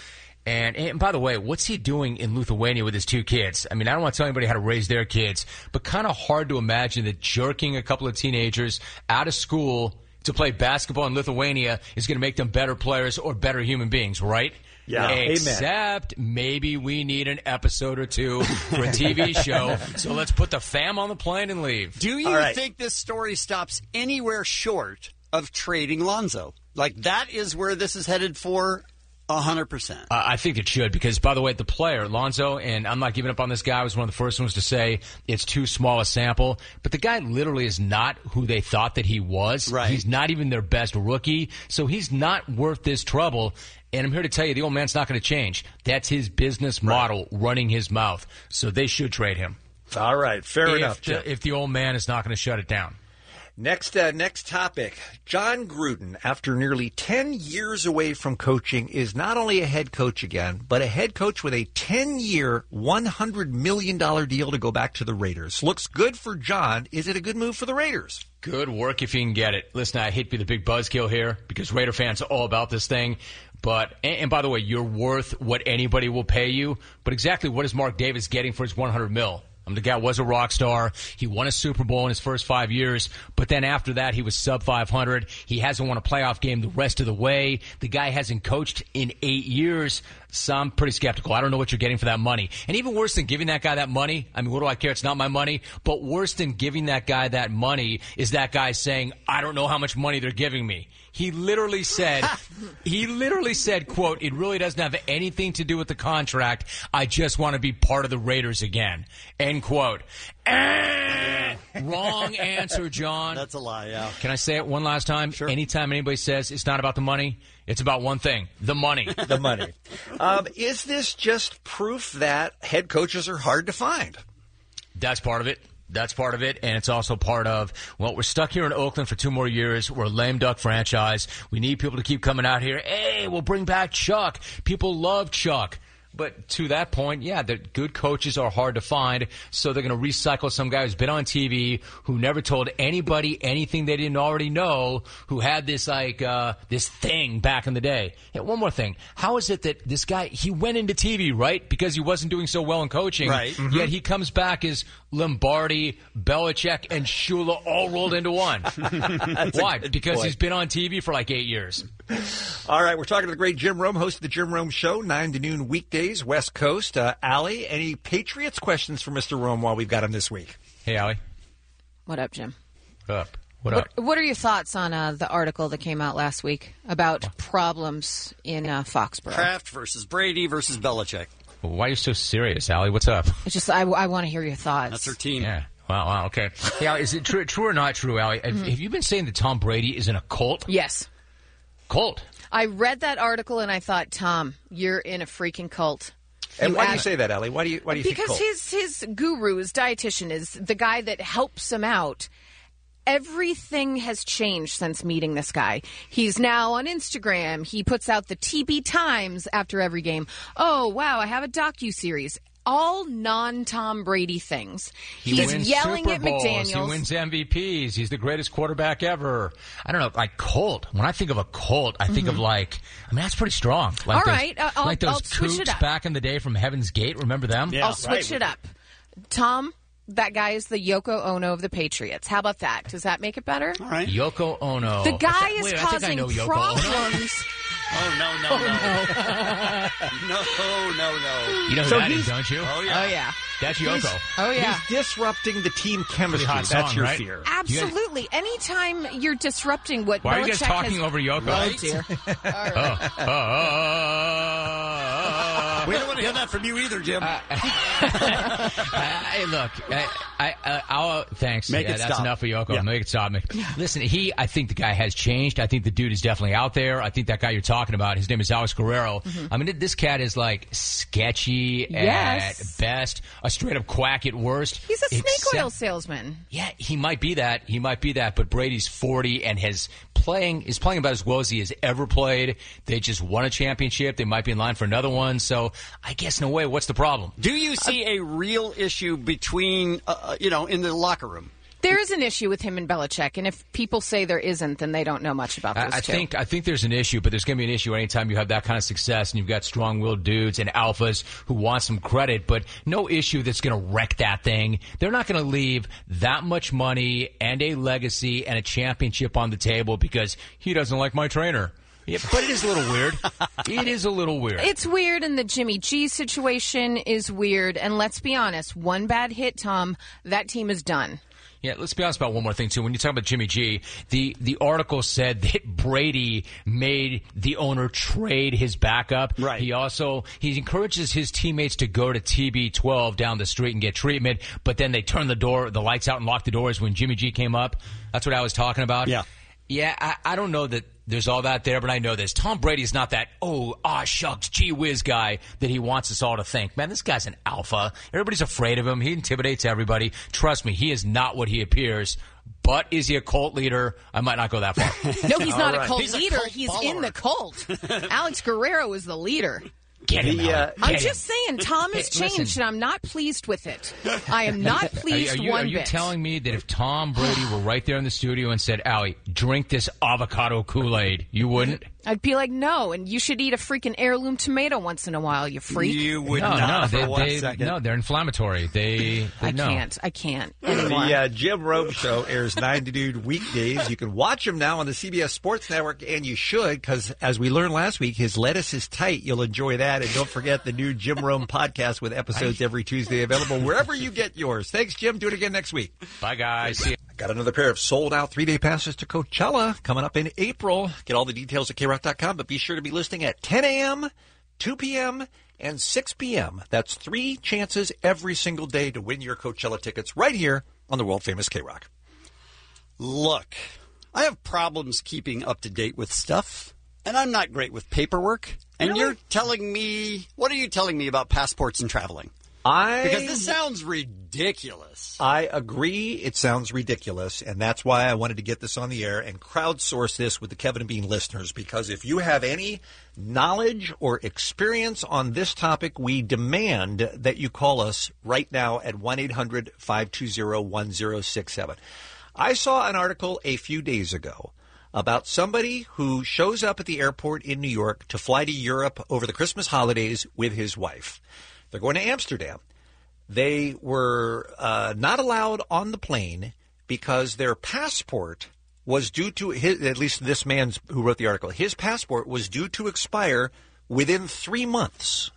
And by the way, what's he doing in Lithuania with his two kids? I mean, I don't want to tell anybody how to raise their kids, but kind of hard to imagine that jerking a couple of teenagers out of school to play basketball in Lithuania is going to make them better players or better human beings, right? Yeah. Except maybe we need an episode or two for a TV show. So let's put the fam on the plane and leave. Do you think this story stops anywhere short of trading Lonzo? Like, that is where this is headed for 100%. I think it should because, by the way, the player, Lonzo, and I'm not giving up on this guy, I was one of the first ones to say it's too small a sample, but the guy literally is not who they thought that he was. Right. He's not even their best rookie, so he's not worth this trouble. And I'm here to tell you, the old man's not going to change. That's his business model, running his mouth. So they should trade him. All right, fair enough, Jim. If the old man is not going to shut it down. Next topic. Jon Gruden, after nearly 10 years away from coaching, is not only a head coach again, but a head coach with a 10-year, $100 million deal to go back to the Raiders. Looks good for Jon. Is it a good move for the Raiders? Good work if you can get it. Listen, I hate to be the big buzzkill here because Raider fans are all about this thing. But, and by the way, you're worth what anybody will pay you. But exactly what is Mark Davis getting for his $100 million? The guy was a rock star. He won a Super Bowl in his first 5 years, but then after that, he was sub 500. He hasn't won a playoff game the rest of the way. The guy hasn't coached in 8 years. So I'm pretty skeptical. I don't know what you're getting for that money. And even worse than giving that guy that money, I mean, what do I care? It's not my money. But worse than giving that guy that money is that guy saying, I don't know how much money they're giving me. He literally said, quote, it really doesn't have anything to do with the contract. I just want to be part of the Raiders again, end quote. Wrong answer, John. That's a lie, yeah. Can I say it one last time? Sure. Anytime anybody says it's not about the money, it's about one thing, the money. The money. Is this just proof that head coaches are hard to find? That's part of it. That's part of it, and it's also part of, well, we're stuck here in Oakland for 2 more years. We're a lame duck franchise. We need people to keep coming out here. Hey, we'll bring back Chuck. People love Chuck. But to that point, yeah, the good coaches are hard to find, so they're going to recycle some guy who's been on TV, who never told anybody anything they didn't already know, who had this, this thing back in the day. Hey, one more thing. How is it that this guy, he went into TV, right, because he wasn't doing so well in coaching, right? Mm-hmm. Yet he comes back as Lombardi, Belichick, and Shula all rolled into one. Why? Because he's been on TV for like 8 years. All right, we're talking to the great Jim Rome, host of the Jim Rome Show, 9 to noon weekdays, West Coast. Allie, any Patriots questions for Mr. Rome while we've got him this week? Hey, Allie. What up, Jim? What up? What are your thoughts on the article that came out last week about problems in Foxborough? Kraft versus Brady versus Belichick. Well, why are you so serious, Allie? What's up? It's just I want to hear your thoughts. That's her team. Yeah. Wow, okay. Yeah, is it true or not true, Allie? Mm-hmm. Have you been saying that Tom Brady is in a cult? Yes. Cult? I read that article and I thought, Tom, you're in a freaking cult. And why do you say that, Allie? Why do you think because cult? his guru, his dietitian, is the guy that helps him out. Everything has changed since meeting this guy. He's now on Instagram. He puts out the TB Times after every game. Oh, wow, I have a docuseries. All non-Tom Brady things. He's yelling Super at Bowls. McDaniels. He wins MVPs. He's the greatest quarterback ever. I don't know, like cult. When I think of a cult, I think of that's pretty strong. Like all those, right, I'll like those switch it Coups up. back in the day from Heaven's Gate. Remember them? Yeah, I'll switch it up. Tom, that guy is the Yoko Ono of the Patriots. How about that? Does that make it better? All right. Yoko Ono. The guy is Wait, I think I causing know Yoko problems. Oh, no. No. You know who that is, don't you? Oh, yeah. Oh, yeah. That's Yoko. Oh, yeah. He's disrupting the team chemistry. Hot That's song, your right? fear. Absolutely. Anytime you're disrupting what Why are Belichick you guys talking has... over Yoko? Oh, dear. All right. We don't want to hear that from you either, Jim. Hey, look. Thanks. Make it That's stop. enough of Yoko. Yeah. Make it stop. Listen, I think the guy has changed. I think the dude is definitely out there. I think that guy you're talking about, his name is Alex Guerrero. I mean, this cat is like sketchy at best, a straight up quack at worst. He's a snake oil salesman. Yeah, he might be that. But Brady's 40 and is playing about as well as he has ever played. They just won a championship. They might be in line for another one. So I guess in a way, what's the problem? Do you see a real issue between, in the locker room? There is an issue with him and Belichick, and if people say there isn't, then they don't know much about those two. I think there's an issue, but there's going to be an issue anytime you have that kind of success and you've got strong-willed dudes and alphas who want some credit, but no issue that's going to wreck that thing. They're not going to leave that much money and a legacy and a championship on the table because he doesn't like my trainer. Yeah, but it is a little weird. It is a little weird. It's weird, and the Jimmy G situation is weird. And let's be honest, one bad hit, Tom, that team is done. Yeah, let's be honest about one more thing, too. When you talk about Jimmy G, the article said that Brady made the owner trade his backup. Right. He encourages his teammates to go to TB12 down the street and get treatment, but then they turn the lights out and lock the doors when Jimmy G came up. That's what I was talking about. Yeah. Yeah, I don't know that there's all that there, but I know this. Tom Brady's not that, shucks, gee whiz guy that he wants us all to think. Man, this guy's an alpha. Everybody's afraid of him. He intimidates everybody. Trust me, he is not what he appears. But is he a cult leader? I might not go that far. No, he's not a cult He's a leader. cult He's follower. in the cult. Alex Guerrero is the leader. Get him, Ellie. I'm Get him. just saying, Tom has Hey, changed, listen. and I'm not pleased with it. I am not pleased Are one you bit. telling me that if Tom Brady were right there in the studio and said, Allie, drink this avocado Kool-Aid, you wouldn't? I'd be like, no, and you should eat a freaking heirloom tomato once in a while, you freak. You would No, not no, for 1 second. no, they're inflammatory. I no. can't anymore. The Jim Rome Show airs 9 to noon weekdays. You can watch him now on the CBS Sports Network, and you should, because as we learned last week, his lettuce is tight. You'll enjoy that. And don't forget the new Jim Rome podcast with episodes every Tuesday available wherever you get yours. Thanks, Jim. Do it again next week. Bye, guys. See you. Got another pair of sold-out 3-day passes to Coachella coming up in April. Get all the details at KROC.com, but be sure to be listening at 10 a.m., 2 p.m., and 6 p.m. That's 3 chances every single day to win your Coachella tickets right here on the world-famous KROC. Look, I have problems keeping up to date with stuff, and I'm not great with paperwork. And Really? you're telling me, what are you telling me about passports and traveling? Because this sounds ridiculous. I agree. It sounds ridiculous, and that's why I wanted to get this on the air and crowdsource this with the Kevin and Bean listeners, because if you have any knowledge or experience on this topic, we demand that you call us right now at 1-800-520-1067. I saw an article a few days ago about somebody who shows up at the airport in New York to fly to Europe over the Christmas holidays with his wife. They're going to Amsterdam. They were not allowed on the plane because their passport was due to, at least this man's who wrote the article, his passport was due to expire within 3 months.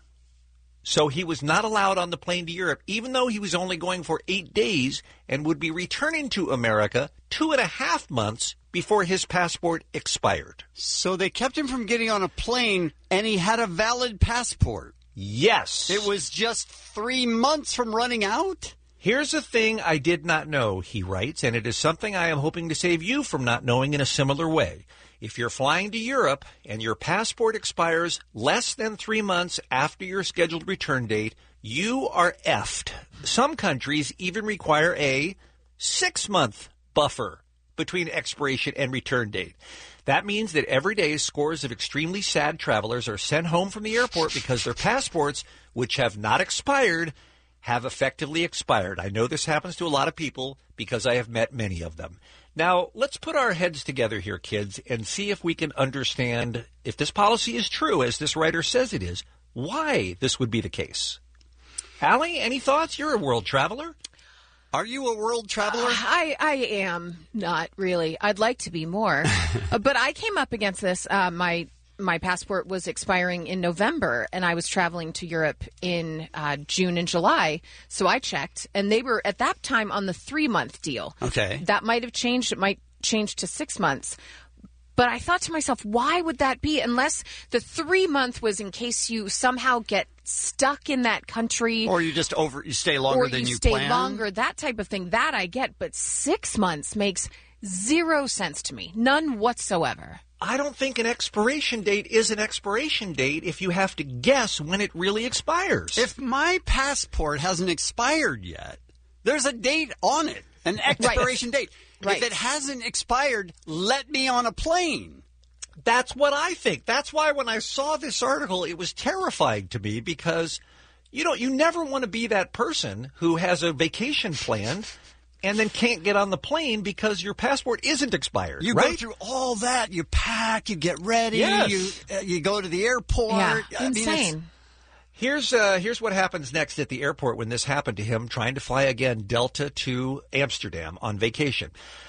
So he was not allowed on the plane to Europe, even though he was only going for 8 days and would be returning to America 2.5 months before his passport expired. So they kept him from getting on a plane, and he had a valid passport. Yes. It was just 3 months from running out? Here's a thing I did not know, he writes, and it is something I am hoping to save you from not knowing in a similar way. If you're flying to Europe and your passport expires less than 3 months after your scheduled return date, you are effed. Some countries even require a 6-month buffer between expiration and return date. That means that every day scores of extremely sad travelers are sent home from the airport because their passports, which have not expired, have effectively expired. I know this happens to a lot of people because I have met many of them. Now, let's put our heads together here, kids, and see if we can understand, if this policy is true, as this writer says it is, why this would be the case. Allie, any thoughts? You're a world traveler. Are you a world traveler? I am not really. I'd like to be more. But I came up against this. My passport was expiring in November, and I was traveling to Europe in June and July. So I checked, and they were at that time on the 3-month deal. Okay. That might have changed. It might change to 6 months. But I thought to myself, why would that be? Unless the 3-month was in case you somehow get stuck in that country. Or you just you stay longer than you stay plan? longer, that type of thing. That I get. But 6 months makes zero sense to me. None whatsoever. I don't think an expiration date is an expiration date if you have to guess when it really expires. If my passport hasn't expired yet, there's a date on it, an expiration date. Right. If it hasn't expired, let me on a plane. That's what I think. That's why when I saw this article, it was terrifying to me because, you never want to be that person who has a vacation planned and then can't get on the plane because your passport isn't expired. You right? go through all that. You pack, you get ready, Yes. you go to the airport. Yeah, I mean, insane. Here's what happens next at the airport when this happened to him, trying to fly again Delta to Amsterdam on vacation.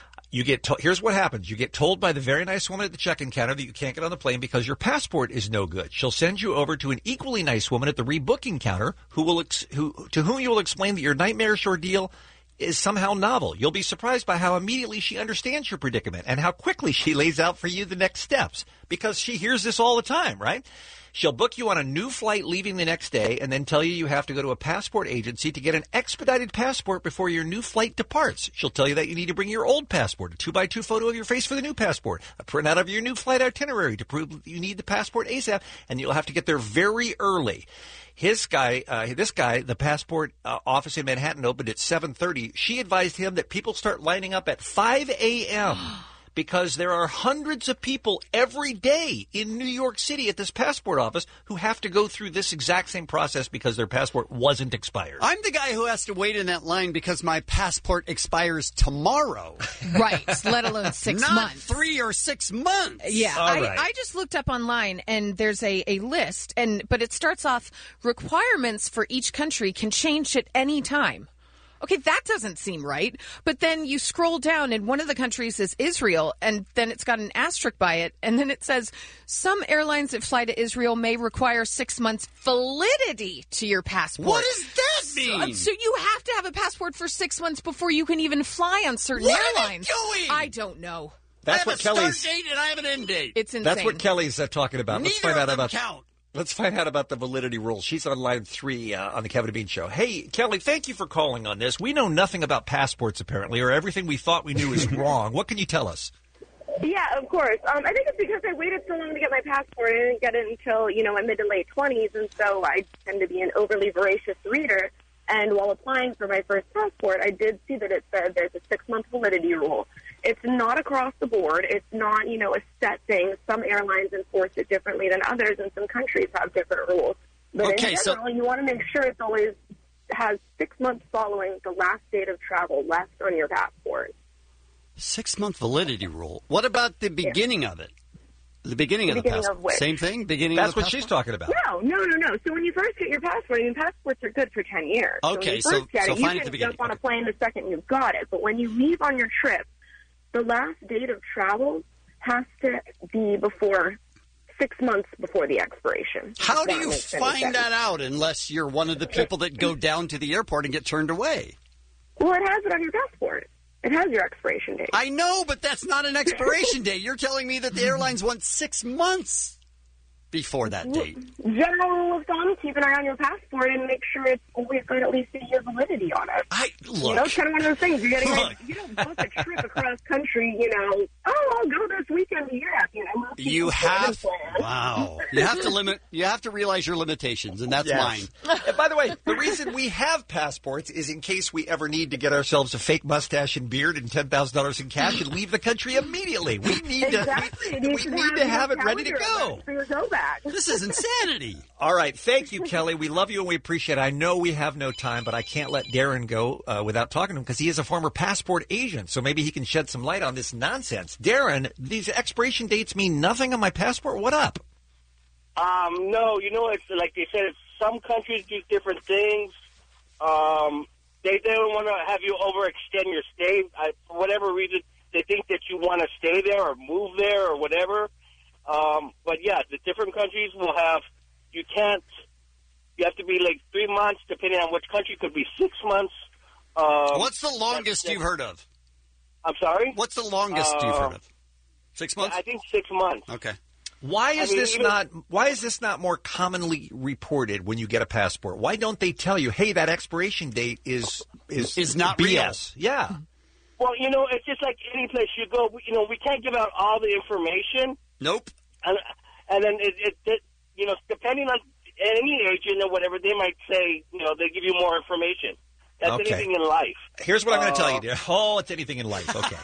Here's what happens. You get told by the very nice woman at the check-in counter that you can't get on the plane because your passport is no good. She'll send you over to an equally nice woman at the rebooking counter to whom you will explain that your nightmarish ordeal is somehow novel. You'll be surprised by how immediately she understands your predicament and how quickly she lays out for you the next steps because she hears this all the time, right? She'll book you on a new flight leaving the next day and then tell you have to go to a passport agency to get an expedited passport before your new flight departs. She'll tell you that you need to bring your old passport, a 2x2 photo of your face for the new passport, a printout of your new flight itinerary to prove you need the passport ASAP, and you'll have to get there very early. This guy, the passport office in Manhattan opened at 7:30. She advised him that people start lining up at 5 a.m., because there are hundreds of people every day in New York City at this passport office who have to go through this exact same process because their passport wasn't expired. I'm the guy who has to wait in that line because my passport expires tomorrow. Right, let alone 6 Not months. 3 or 6 months. Yeah, I just looked up online, and there's a list, but it starts off, requirements for each country can change at any time. Okay, that doesn't seem right. But then you scroll down, and one of the countries is Israel, and then it's got an asterisk by it, and then it says, some airlines that fly to Israel may require 6 months validity to your passport. What does that mean? So you have to have a passport for 6 months before you can even fly on certain airlines. What are they doing? I don't know. That's I have what a Kelly's. start date and I have an end date. It's insane. That's what Kelly's talking about. Neither Let's find out of them about. count. Let's find out about the validity rules. She's on line 3 on the Kevin and Bean Show. Hey, Kelly, thank you for calling on this. We know nothing about passports, apparently, or everything we thought we knew is wrong. What can you tell us? Yeah, of course. I think it's because I waited so long to get my passport. I didn't get it until, my mid to late 20s, and so I tend to be an overly voracious reader. And while applying for my first passport, I did see that it said there's a 6-month validity rule. It's not across the board. It's not, a set thing. Some airlines enforce it differently than others, and some countries have different rules. But in general, you want to make sure it always has 6 months following the last date of travel left on your passport. 6-month validity rule. What about the beginning of it? The beginning of the beginning passport. of which? Same thing? Beginning That's of the what passport? she's talking about. No. So when you first get your passport, passports are good for 10 years. Okay, so when you first get it, fine you at the can beginning. jump on a plane the second you've got it. But when you leave on your trip, the last date of travel has to be before 6 months before the expiration. How do That you makes any find sense. that out unless you're one of the people that go down to the airport and get turned away? Well, it has it on your passport. It has your expiration date. I know, but that's not an expiration date. You're telling me that the airlines want 6 months before that date. General rule of thumb, keep an eye on your passport and make sure it's always got at least a year validity on it. It's kind of one of those things. You're getting you don't book a trip across country, I'll go this weekend to Europe, most people You have plan. wow. You have to limit. You have to realize your limitations, and that's mine. And by the way, the reason we have passports is in case we ever need to get ourselves a fake mustache and beard and $10,000 in cash and leave the country immediately. We need to have it ready to go. For your go back. This is insanity. All right. Thank you, Kelly. We love you and we appreciate it. I know we have no time, but I can't let Darren go without talking to him because he is a former passport agent. So maybe he can shed some light on this nonsense. Darren, these expiration dates mean nothing on my passport? What up? No, it's like they said, some countries do different things. They don't want to have you overextend your stay. For whatever reason, they think that you want to stay there or move there or whatever. But yeah, the different countries will have, you have to be like 3 months, depending on which country, could be 6 months. What's the longest you've heard of? I'm sorry? What's the longest you've heard of? 6 months? I think 6 months. Okay. Why is this not more commonly reported when you get a passport? Why don't they tell you, hey, that expiration date is not BS? real? Yeah. Well, it's just like any place you go. We can't give out all the information. Nope. And then it depending on any agent or whatever, they might say, they give you more information. That's anything in life. Here's what I'm going to tell you, dear. Oh, it's anything in life. Okay.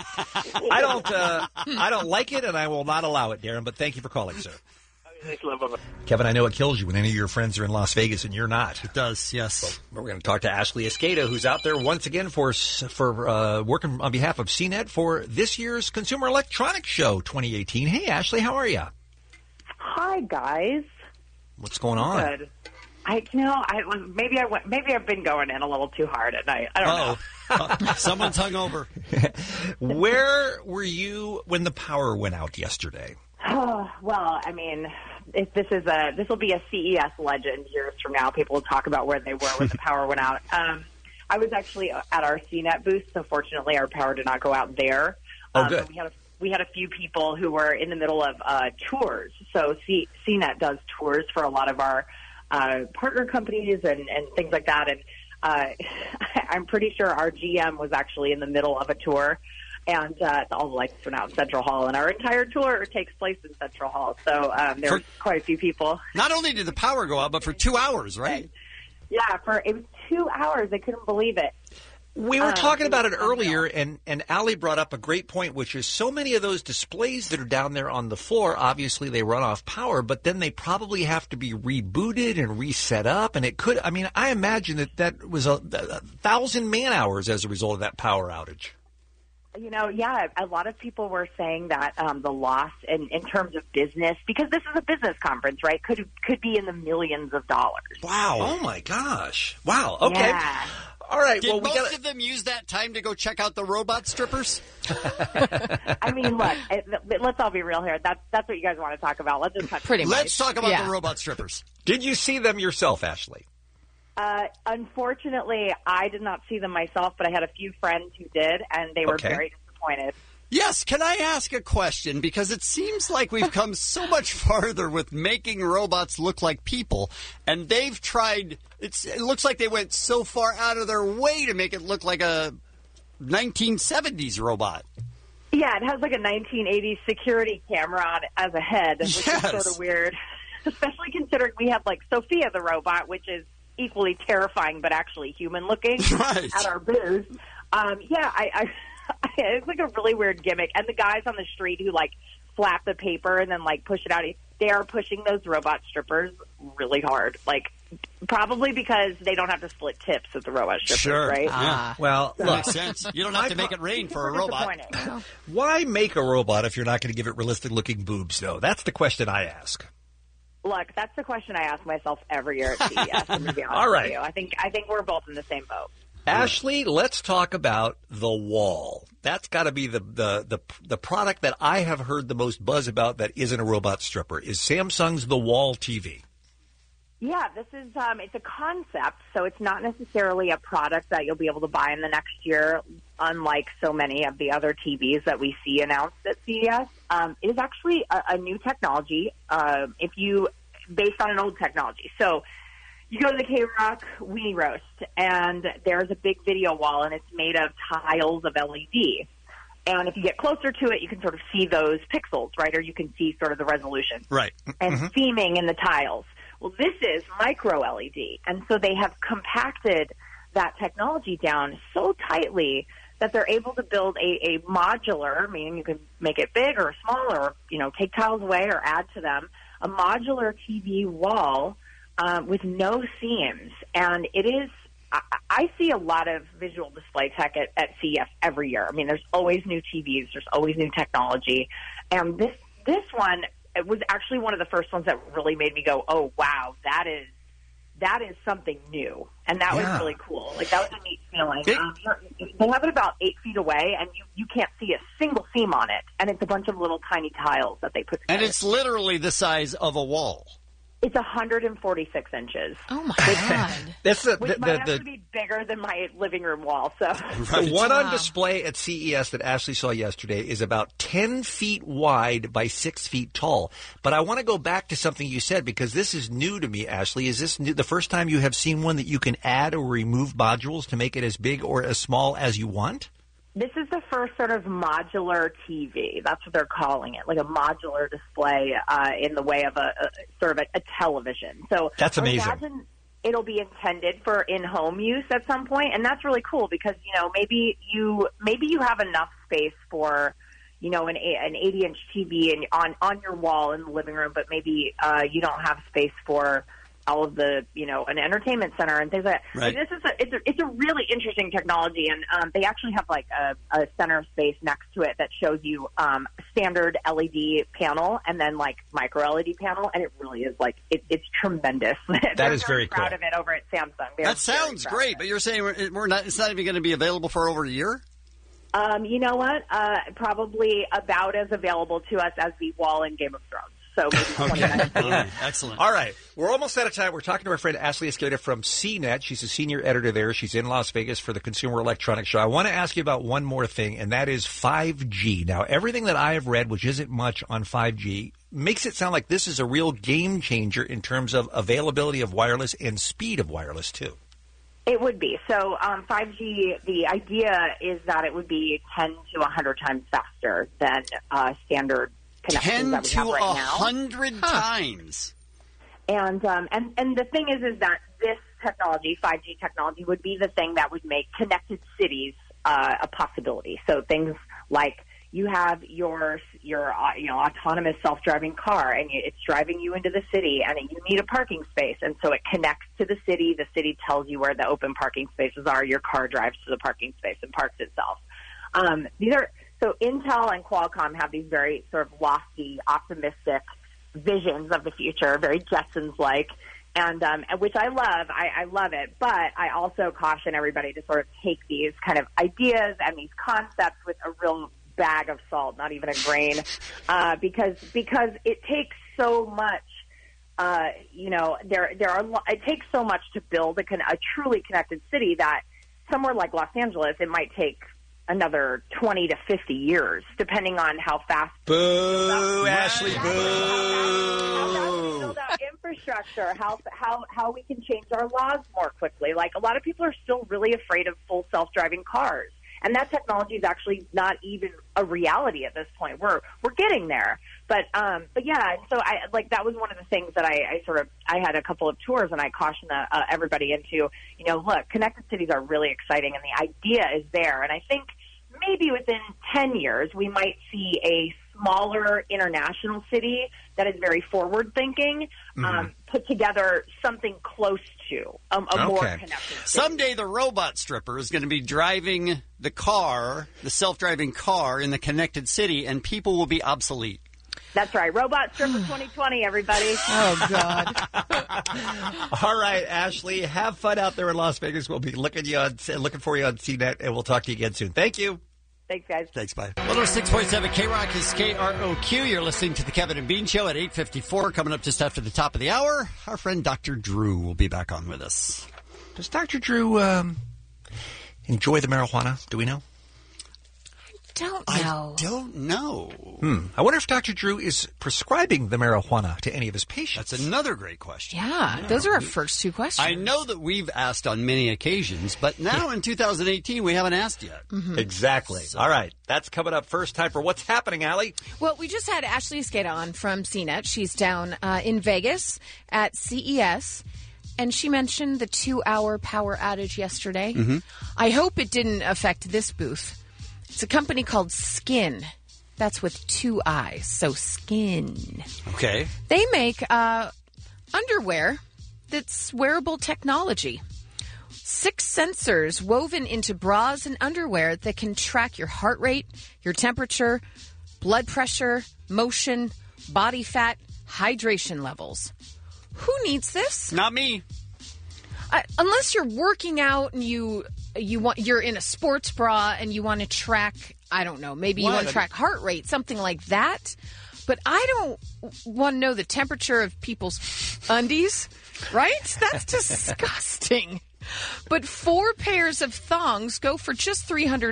I don't like it, and I will not allow it, Darren. But thank you for calling, sir. Thanks, bye-bye. Kevin, I know it kills you when any of your friends are in Las Vegas and you're not. It does, yes. So we're going to talk to Ashley Escada, who's out there once again for working on behalf of CNET for this year's Consumer Electronics Show 2018. Hey, Ashley, how are you? Hi, guys. What's going on? Good. Maybe I've been going in a little too hard at night. I don't know. Someone's hungover. Where were you when the power went out yesterday? Well, if this will be a CES legend years from now. People will talk about where they were when the power went out. I was actually at our CNET booth, so fortunately our power did not go out there. Oh, good. We had a few people who were in the middle of tours. So CNET does tours for a lot of our partner companies and things like that. And I'm pretty sure our GM was actually in the middle of a tour. And all the lights went out in Central Hall. And our entire tour takes place in Central Hall. So there were quite a few people. Not only did the power go out, but for 2 hours, right? Yeah, it was 2 hours. I couldn't believe it. We were talking about it earlier, and Allie brought up a great point, which is so many of those displays that are down there on the floor, obviously they run off power, but then they probably have to be rebooted and reset up, and it could, I mean, I imagine that was 1,000 man-hours as a result of that power outage. You know, yeah, a lot of people were saying that the loss in terms of business, because this is a business conference, right, could be in the millions of dollars. Wow. Oh, my gosh. Wow. Okay. Yeah. All right. Did well, most of them use that time to go check out the robot strippers? I mean, look, let's all be real here. That's what you guys want to talk about. Let's just touch Let's talk about the robot strippers. Did you see them yourself, Ashley? Unfortunately, I did not see them myself, but I had a few friends who did, and they were very disappointed. Yes, can I ask a question? Because it seems like we've come so much farther with making robots look like people, and they've tried, it looks like they went so far out of their way to make it look like a 1970s robot. Yeah, it has like a 1980s security camera on it as a head, which is sort of weird, especially considering we have like Sophia the robot, which is equally terrifying but actually human-looking at our booth. It's like a really weird gimmick. And the guys on the street who, like, flap the paper and then, like, push it out, they are pushing those robot strippers really hard. Like, probably because they don't have to split tips with the robot strippers, right? Yeah. Well, that makes sense. You don't have to make it rain for a robot. Why make a robot if you're not going to give it realistic-looking boobs, though? That's the question I ask. Look, that's the question I ask myself every year at CES. To be honest All right. with you. I think we're both in the same boat. Ashley, let's talk about the Wall. That's got to be the product that I have heard the most buzz about that isn't a robot stripper. Is Samsung's The Wall TV? Yeah, this is it's a concept, so it's not necessarily a product that you'll be able to buy in the next year, unlike so many of the other TVs that we see announced at CES. It is actually a new technology, based on an old technology. So you go to the K-Rock Weenie Roast, and there's a big video wall, and it's made of tiles of LED. And if you get closer to it, you can sort of see those pixels, right? Or you can see sort of the resolution. Right. And theming in the tiles. Well, this is micro LED. And so they have compacted that technology down so tightly that they're able to build a modular, meaning you can make it big or small or, take tiles away or add to them, a modular TV wall with no seams. And it is, I see a lot of visual display tech at CES every year. I mean, there's always new TVs, there's always new technology. And this one, it was actually one of the first ones that really made me go, oh, wow, that is something new. And that was really cool. Like, that was a neat feeling. They have it about 8 feet away, and you can't see a single seam on it. And it's a bunch of little tiny tiles that they put together. And it's literally the size of a wall. It's 146 inches. Oh, my God. Which might actually be bigger than my living room wall. So The one on display at CES that Ashley saw yesterday is about 10 feet wide by 6 feet tall. But I want to go back to something you said, because this is new to me, Ashley. Is this the first time you have seen one that you can add or remove modules to make it as big or as small as you want? This is the first sort of modular TV. That's what they're calling it, like a modular display in the way of a sort of a television. So that's amazing. I imagine it'll be intended for in-home use at some point, and that's really cool because maybe you have enough space for an 80-inch TV on your wall in the living room, but maybe you don't have space for all of the, an entertainment center and things like that. Right. It's a really interesting technology, and they actually have like a center space next to it that shows you standard LED panel and then like micro LED panel, and it really is like it's tremendous. That is very proud cool. of it over at Samsung. They're That sounds great, but you're saying it's not even going to be available for over a year? You know what? Probably about as available to us as the wall in Game of Thrones. So maybe 2019. Excellent. All right. We're almost out of time. We're talking to our friend Ashley Esqueda from CNET. She's a senior editor there. She's in Las Vegas for the Consumer Electronics Show. I want to ask you about one more thing, and that is 5G. Now, everything that I have read, which isn't much on 5G, makes it sound like this is a real game changer in terms of availability of wireless and speed of wireless, too. It would be. So 5G, the idea is that it would be 10 to 100 times faster than standard connections that we have right now. 10 to 100 times. And the thing is that technology, 5G technology, would be the thing that would make connected cities a possibility. So things like you have your autonomous self-driving car, and it's driving you into the city, and you need a parking space, and so it connects to the city. The city tells you where the open parking spaces are. Your car drives to the parking space and parks itself. So Intel and Qualcomm have these very sort of lofty, optimistic visions of the future, very Jetsons-like, and which I love. I love it, but I also caution everybody to sort of take these kind of ideas and these concepts with a real bag of salt, not even a grain, because it takes so much. It takes so much to build a truly connected city that somewhere like Los Angeles, it might take another 20 to 50 years, depending on how fast. Boo, Ashley, boo. How fast we build out infrastructure, how we can change our laws more quickly. Like, a lot of people are still really afraid of full self-driving cars. And that technology is actually not even a reality at this point. We're getting there. But yeah, so that was one of the things that I had a couple of tours, and I cautioned everybody into, look, connected cities are really exciting, and the idea is there. And I think maybe within 10 years, we might see a smaller international city that is very forward-thinking, put together something close to a more connected city. Someday the robot stripper is going to be driving the self-driving car in the connected city, and people will be obsolete. That's right. Robot Stripper 2020, everybody. Oh, God. All right, Ashley, have fun out there in Las Vegas. We'll be looking for you on CNET, and we'll talk to you again soon. Thank you. Thanks, guys. Thanks, bye. 106.7 K-Rock is KROQ. You're listening to the Kevin and Bean Show at 8:54. Coming up just after the top of the hour, our friend Dr. Drew will be back on with us. Does Dr. Drew enjoy the marijuana? Do we know? I don't know. I wonder if Dr. Drew is prescribing the marijuana to any of his patients. That's another great question. Yeah, those are our first two questions. I know that we've asked on many occasions, but now in 2018, we haven't asked yet. Mm-hmm. Exactly. So. All right, that's coming up first. Time for What's Happening, Allie. Well, we just had Ashley Escada on from CNET. She's down in Vegas at CES. And she mentioned the 2-hour power outage yesterday. Mm-hmm. I hope it didn't affect this booth. It's a company called Skin. That's with 2 I's, so Skin. Okay. They make underwear that's wearable technology. 6 sensors woven into bras and underwear that can track your heart rate, your temperature, blood pressure, motion, body fat, hydration levels. Who needs this? Not me. Unless you're working out and you're in a sports bra and you want to track, I don't know, maybe you want to track heart rate, something like that. But I don't want to know the temperature of people's undies, right? That's disgusting. But 4 pairs of thongs go for just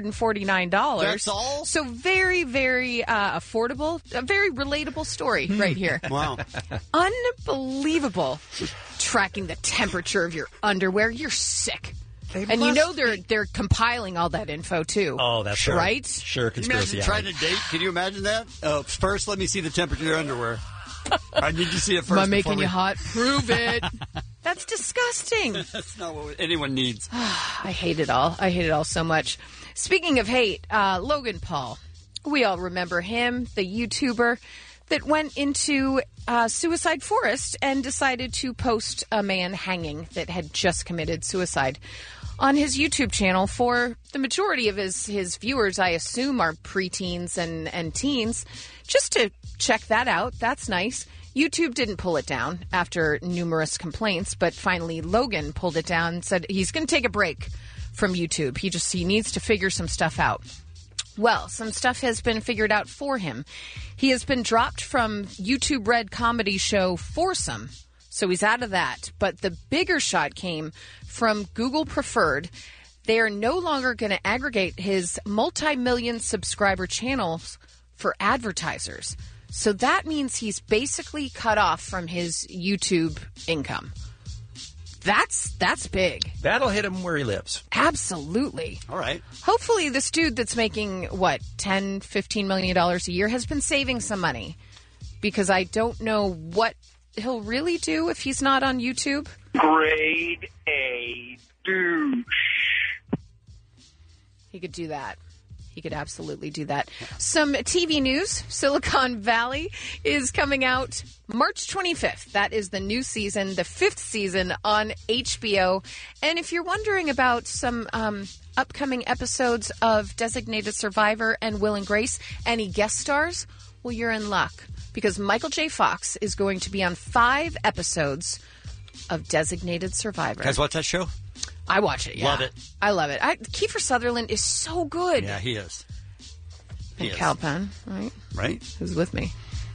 $349. That's all? So very, very affordable. A very relatable story right here. Wow. Unbelievable. Tracking the temperature of your underwear. You're sick. And you know they're compiling all that info, too. Oh, that's right. Sure, conspiracy. Imagine trying to date. Can you imagine that? First, let me see the temperature of your underwear. I need to see it first. Am I making you hot? Prove it. That's disgusting. That's not what anyone needs. I hate it all. I hate it all so much. Speaking of hate, Logan Paul. We all remember him, the YouTuber that went into suicide forest and decided to post a man hanging that had just committed suicide on his YouTube channel. For the majority of his viewers, I assume, are preteens and teens. Just to check that out. That's nice. YouTube didn't pull it down after numerous complaints, but finally Logan pulled it down and said he's going to take a break from YouTube. He needs to figure some stuff out. Well, some stuff has been figured out for him. He has been dropped from YouTube Red comedy show Foursome, so he's out of that. But the bigger shot came from Google Preferred. They are no longer going to aggregate his multi-million subscriber channels for advertisers. So that means he's basically cut off from his YouTube income. That's big. That'll hit him where he lives. Absolutely. All right. Hopefully this dude that's making, $10, $15 million a year has been saving some money. Because I don't know what he'll really do if he's not on YouTube. Grade A douche. He could do that. He could absolutely do that. Some TV news. Silicon Valley is coming out March 25th. That is the new season, the 5th season on HBO. And if you're wondering about some upcoming episodes of Designated Survivor and Will and Grace, any guest stars, well, you're in luck. Because Michael J. Fox is going to be on 5 episodes of Designated Survivor. Guys, watch that show? I watch it, yeah. Love it. I love it. Kiefer Sutherland is so good. Yeah, he is. And Cal Penn, right? Right. Who's with me?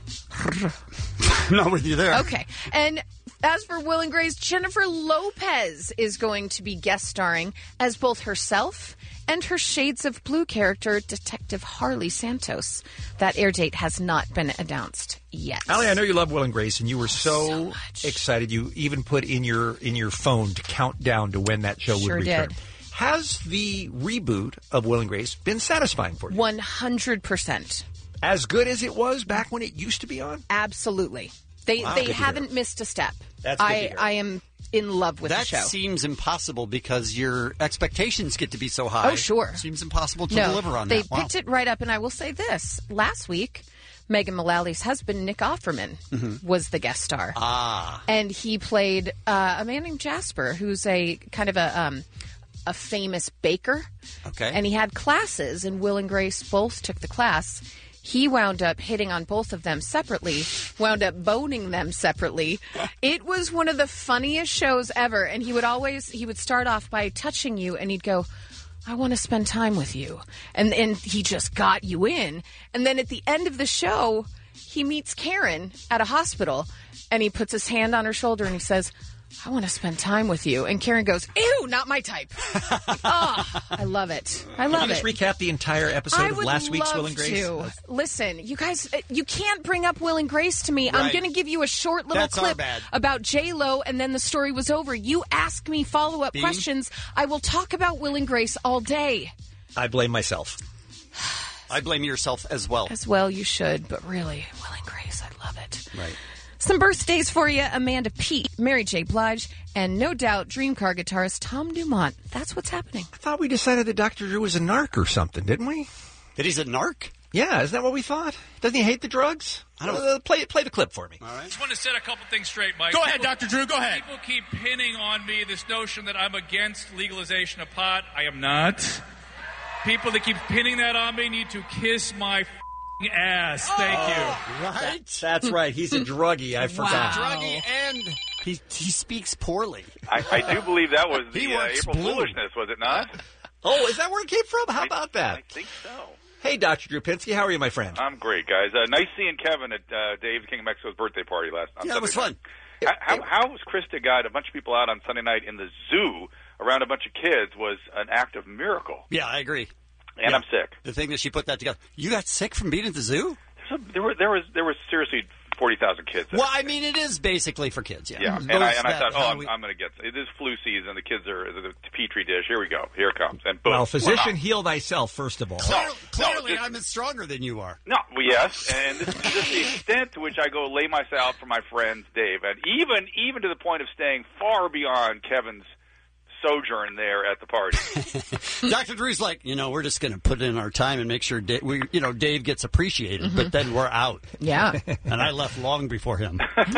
I'm not with you there. Okay. And as for Will and Grace, Jennifer Lopez is going to be guest starring as both herself and her Shades of Blue character, Detective Harley Santos. That air date has not been announced yet. Allie, I know you love Will and Grace, and you were so excited you even put in your phone to count down to when that show would return. Did. Has the reboot of Will and Grace been satisfying for you? 100%. As good as it was back when it used to be on? Absolutely. They haven't missed a step. That's good to hear. I am in love with the show. That seems impossible because your expectations get to be so high. Oh, sure. Seems impossible to deliver on they that. Wow. picked it right up, and I will say this. Last week, Megan Mullally's husband, Nick Offerman, was the guest star. Ah. And he played a man named Jasper, who's a kind of a famous baker. Okay. And he had classes, and Will and Grace both took the class. He wound up hitting on both of them separately, wound up boning them separately. It was one of the funniest shows ever. And he would start off by touching you, and he'd go, I want to spend time with you. And he just got you in. And then at the end of the show, he meets Karen at a hospital, and he puts his hand on her shoulder, and he says, I want to spend time with you. And Karen goes, ew, not my type. I love it. I love Can you just it. recap the entire episode of last week's Will and Grace? To. Listen, you guys, you can't bring up Will and Grace to me. Right. I'm going to give you a short little That's our clip bad. about J-Lo, and then the story was over. You ask me follow-up Bean? questions. I will talk about Will and Grace all day. I blame myself. I blame yourself as well. As well, you should. But really, Will and Grace, I love it. Right. Some birthdays for you. Amanda Peet, Mary J. Blige, and no doubt dream car guitarist Tom Dumont. That's what's happening. I thought we decided that Dr. Drew was a narc or something, didn't we? That he's a narc? Yeah, isn't that what we thought? Doesn't he hate the drugs? I don't play the clip for me. All right. I just want to set a couple things straight, Mike. Go ahead, Dr. Drew, go ahead. People keep pinning on me this notion that I'm against legalization of pot. I am not. People that keep pinning that on me need to kiss my ass. Thank you. Right? That's right. He's a druggie. I forgot. Druggy, and he speaks poorly. I do believe that was the works April blue. foolishness, was it not? Oh, is that where it came from? How about that? I think so. Hey, Dr. Drew Pinsky, how are you, my friend? I'm great, guys. Nice seeing Kevin at Dave King of Mexico's birthday party last night. Yeah, it was fun. How was Krista got a bunch of people out on Sunday night in the zoo around a bunch of kids was an act of miracle. Yeah, I agree. And I'm sick. The thing that she put that together. You got sick from being at the zoo? There was seriously 40,000 kids there. Well, I mean, it is basically for kids, yeah. Yeah, and I thought, I'm going to get it is flu season. The kids are the petri dish. Here we go. Here it comes. And boom. Well, physician, heal thyself, first of all. Clearly, I'm stronger than you are. No, well, yes, and this is just the extent to which I go lay myself out for my friends, Dave, and even to the point of staying far beyond Kevin's sojourn there at the party. Dr. Drew's like, we're just going to put in our time and make sure Dave gets appreciated, but then we're out. Yeah. And I left long before him.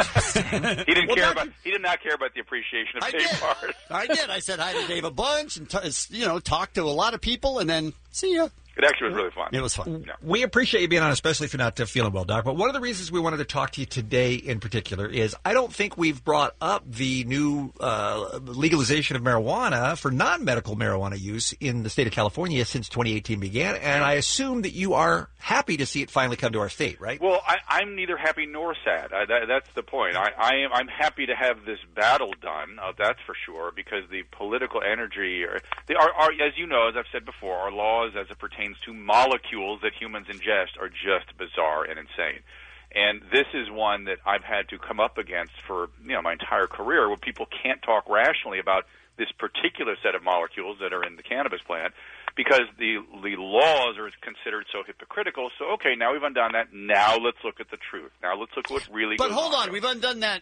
He did not care about the appreciation of Dave Mars. I did. I said hi to Dave a bunch and talked to a lot of people and then see ya. It actually was really fun. It was fun. Yeah. We appreciate you being on, especially if you're not feeling well, Doc. But one of the reasons we wanted to talk to you today in particular is I don't think we've brought up the new legalization of marijuana for non-medical marijuana use in the state of California since 2018 began. And I assume that you are happy to see it finally come to our state, right? Well, I'm neither happy nor sad. That's the point. I'm happy to have this battle done. That's for sure, because the political energy, as you know, as I've said before, our laws as it pertains to molecules that humans ingest are just bizarre and insane. And this is one that I've had to come up against for my entire career, where people can't talk rationally about this particular set of molecules that are in the cannabis plant because the laws are considered so hypocritical. So, okay, now we've undone that. Now let's look at the truth. Now let's look at what really goes on. But hold on, we've undone that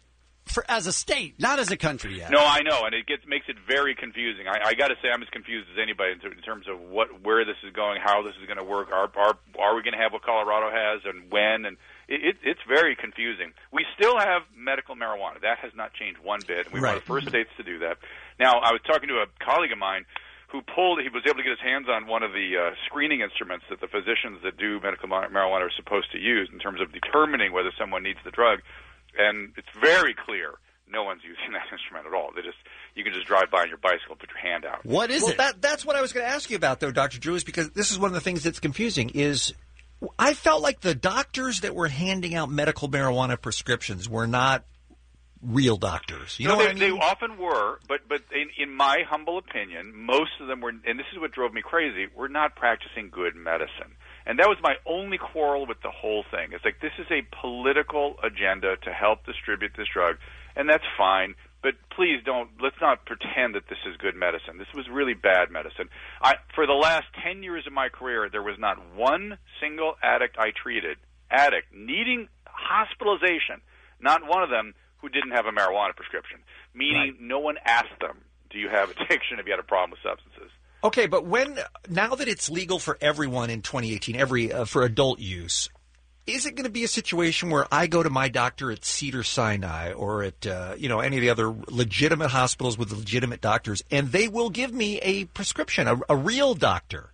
as a state, not as a country yet. No, I know, and it makes it very confusing. I got to say, I'm as confused as anybody in terms of where this is going, how this is going to work. Are we going to have what Colorado has, and when? And it's very confusing. We still have medical marijuana. That has not changed one bit. And we were one of the first states to do that. Now, I was talking to a colleague of mine who he was able to get his hands on one of the screening instruments that the physicians that do medical marijuana are supposed to use in terms of determining whether someone needs the drug. And it's very clear no one's using that instrument at all. You can just drive by on your bicycle, put your hand out. What is it? That's what I was going to ask you about, though, Dr. Drew, is because this is one of the things that's confusing is I felt like the doctors that were handing out medical marijuana prescriptions were not real doctors. You know what I mean? They often were, but in my humble opinion, most of them were, and this is what drove me crazy, were not practicing good medicine. And that was my only quarrel with the whole thing. It's like, this is a political agenda to help distribute this drug, and that's fine, but please let's not pretend that this is good medicine. This was really bad medicine. For the last 10 years of my career, there was not one single addict I treated, needing hospitalization, not one of them who didn't have a marijuana prescription, meaning no one asked them, do you have addiction, have you had a problem with substances? Okay, but now that it's legal for everyone in 2018, for adult use, is it going to be a situation where I go to my doctor at Cedars-Sinai or at any of the other legitimate hospitals with legitimate doctors, and they will give me a prescription, a real doctor?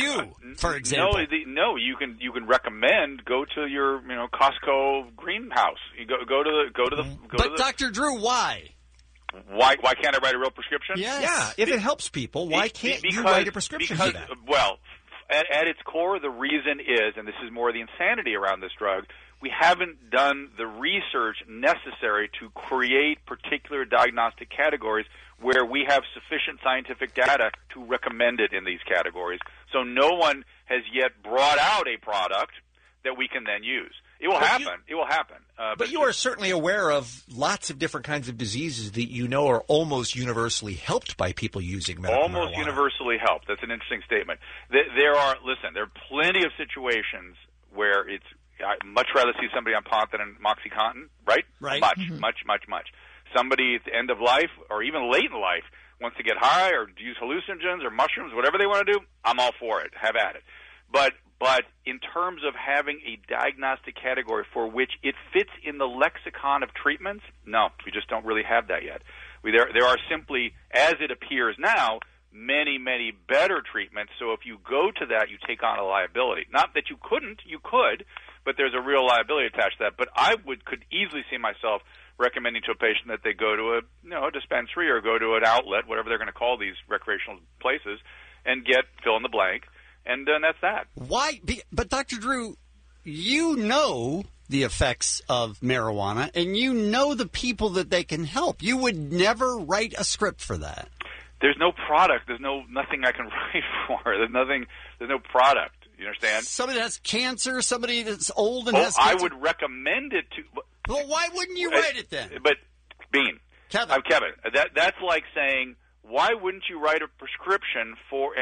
For example. No, you can recommend go to your Costco greenhouse. You go to the. Dr. Drew, why? Why can't I write a real prescription? Yes. Yeah, if it helps people, why can't you write a prescription for that? Well, at its core, the reason is, and this is more the insanity around this drug, we haven't done the research necessary to create particular diagnostic categories where we have sufficient scientific data to recommend it in these categories. So no one has yet brought out a product that we can then use. It will happen. It will happen. But you are certainly aware of lots of different kinds of diseases that you know are almost universally helped by people using medical marijuana. Almost universally helped. That's an interesting statement. There are plenty of situations where I'd much rather see somebody on pot than on Moxycontin, right? Right. Much. Somebody at the end of life or even late in life wants to get high or use hallucinogens or mushrooms, whatever they want to do, I'm all for it. Have at it. But in terms of having a diagnostic category for which it fits in the lexicon of treatments, no, we just don't really have that yet. There are simply, as it appears now, many, many better treatments. So if you go to that, you take on a liability. Not that you couldn't, you could, but there's a real liability attached to that. But I could easily see myself recommending to a patient that they go to a dispensary or go to an outlet, whatever they're going to call these recreational places, and get fill in the blank. And that's that. Why? But Dr. Drew, you know the effects of marijuana, and you know the people that they can help. You would never write a script for that. There's no product. There's nothing I can write for. There's no product. You understand? Somebody that has cancer, somebody that's old and has cancer. I would recommend it to. Well, why wouldn't you write it then? But Bean, Kevin, that's like saying, why wouldn't you write a prescription for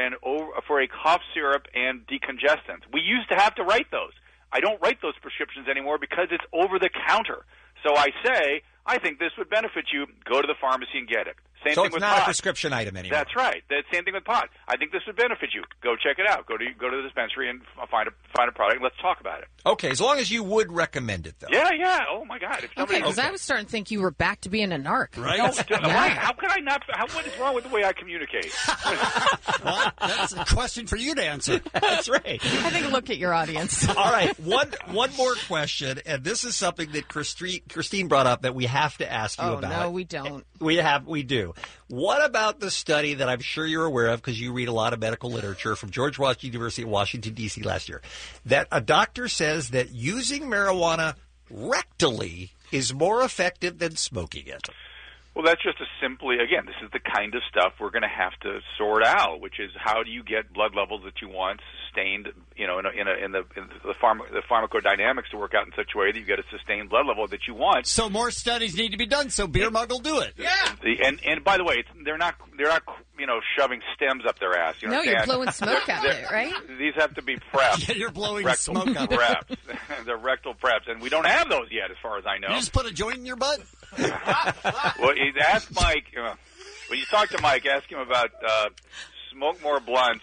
a cough syrup and decongestant? We used to have to write those. I don't write those prescriptions anymore because it's over the counter. So I say, I think this would benefit you. Go to the pharmacy and get it. Same so thing it's with not pot. A prescription item anymore. That's right. Same thing with pot. I think this would benefit you. Go check it out. Go to the dispensary and find a product. Let's talk about it. Okay, as long as you would recommend it, though. Yeah. Oh my God. Because I was starting to think you were back to being a narc. Right? How could I not? What is wrong with the way I communicate? Well, that's a question for you to answer. That's right. I think look at your audience. All right, one more question, and this is something that Christine brought up that we have to ask you about. Oh no, we don't. We do. What about the study that I'm sure you're aware of because you read a lot of medical literature from George Washington University of Washington, D.C. last year, that a doctor says that using marijuana rectally is more effective than smoking it? Well, that's just again, this is the kind of stuff we're going to have to sort out, which is how do you get blood levels that you want sustained, in the pharmacodynamics to work out in such a way that you get a sustained blood level that you want. So more studies need to be done. So Beer Mug will do it. Yeah. And by the way, they're not. shoving stems up their ass. No, you're blowing smoke out there, right? These have to be preps. Yeah, you're blowing rectal smoke out there. preps. They're rectal preps, and we don't have those yet, as far as I know. You just put a joint in your butt? Well, ask Mike. When you talk to Mike, ask him about smoke more blunts.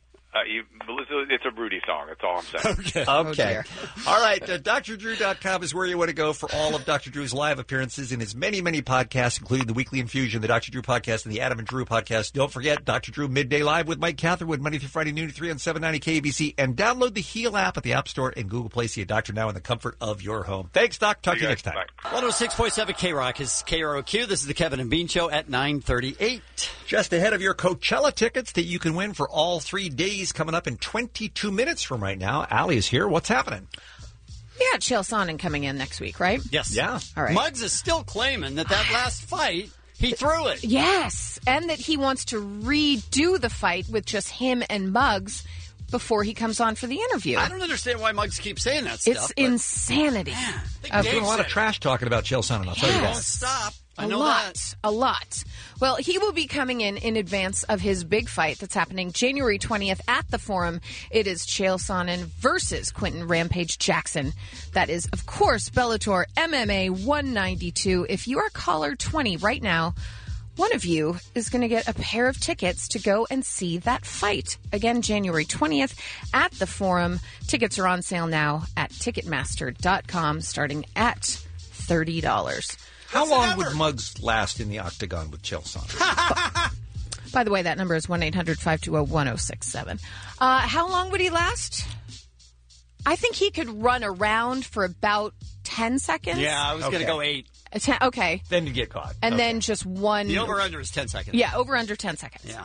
It's a Rudy song. That's all I'm saying. Okay. All right. DrDrew.com is where you want to go for all of Dr. Drew's live appearances in his many, many podcasts, including the Weekly Infusion, the Dr. Drew podcast, and the Adam and Drew podcast. Don't forget Dr. Drew Midday Live with Mike Catherwood, Monday through Friday, noon to 3 on 790 KABC. And download the Heal app at the App Store and Google Play. See a doctor now in the comfort of your home. Thanks, Doc. Talk to you next time. 106.7 K-Rock is KROQ. This is the Kevin and Bean Show at 9:38. Just ahead of your Coachella tickets that you can win for all 3 days coming up in 22 minutes from right now. Allie is here. What's happening? We got Chael Sonnen coming in next week, right? Yes. Yeah. All right. Muggs is still claiming that last fight, he threw it. Yes, and that he wants to redo the fight with just him and Muggs before he comes on for the interview. I don't understand why Muggs keeps saying that stuff. It's insanity. There's been a lot of trash talking about Chael Sonnen. I'll tell you that. Don't stop. A lot. Well, he will be coming in advance of his big fight that's happening January 20th at the Forum. It is Chael Sonnen versus Quentin Rampage Jackson. That is, of course, Bellator MMA 192. If you are caller 20 right now, one of you is going to get a pair of tickets to go and see that fight. Again, January 20th at the Forum. Tickets are on sale now at Ticketmaster.com, starting at $30. How long would Muggs last in the octagon with Chael Sonnen? By the way, that number is 1-800-520-1067. How long would he last? I think he could run around for about 10 seconds. Yeah, I was going to go 8. Okay. Then you get caught. And then just one. The over-under is 10 seconds. Yeah, over-under 10 seconds. Yeah.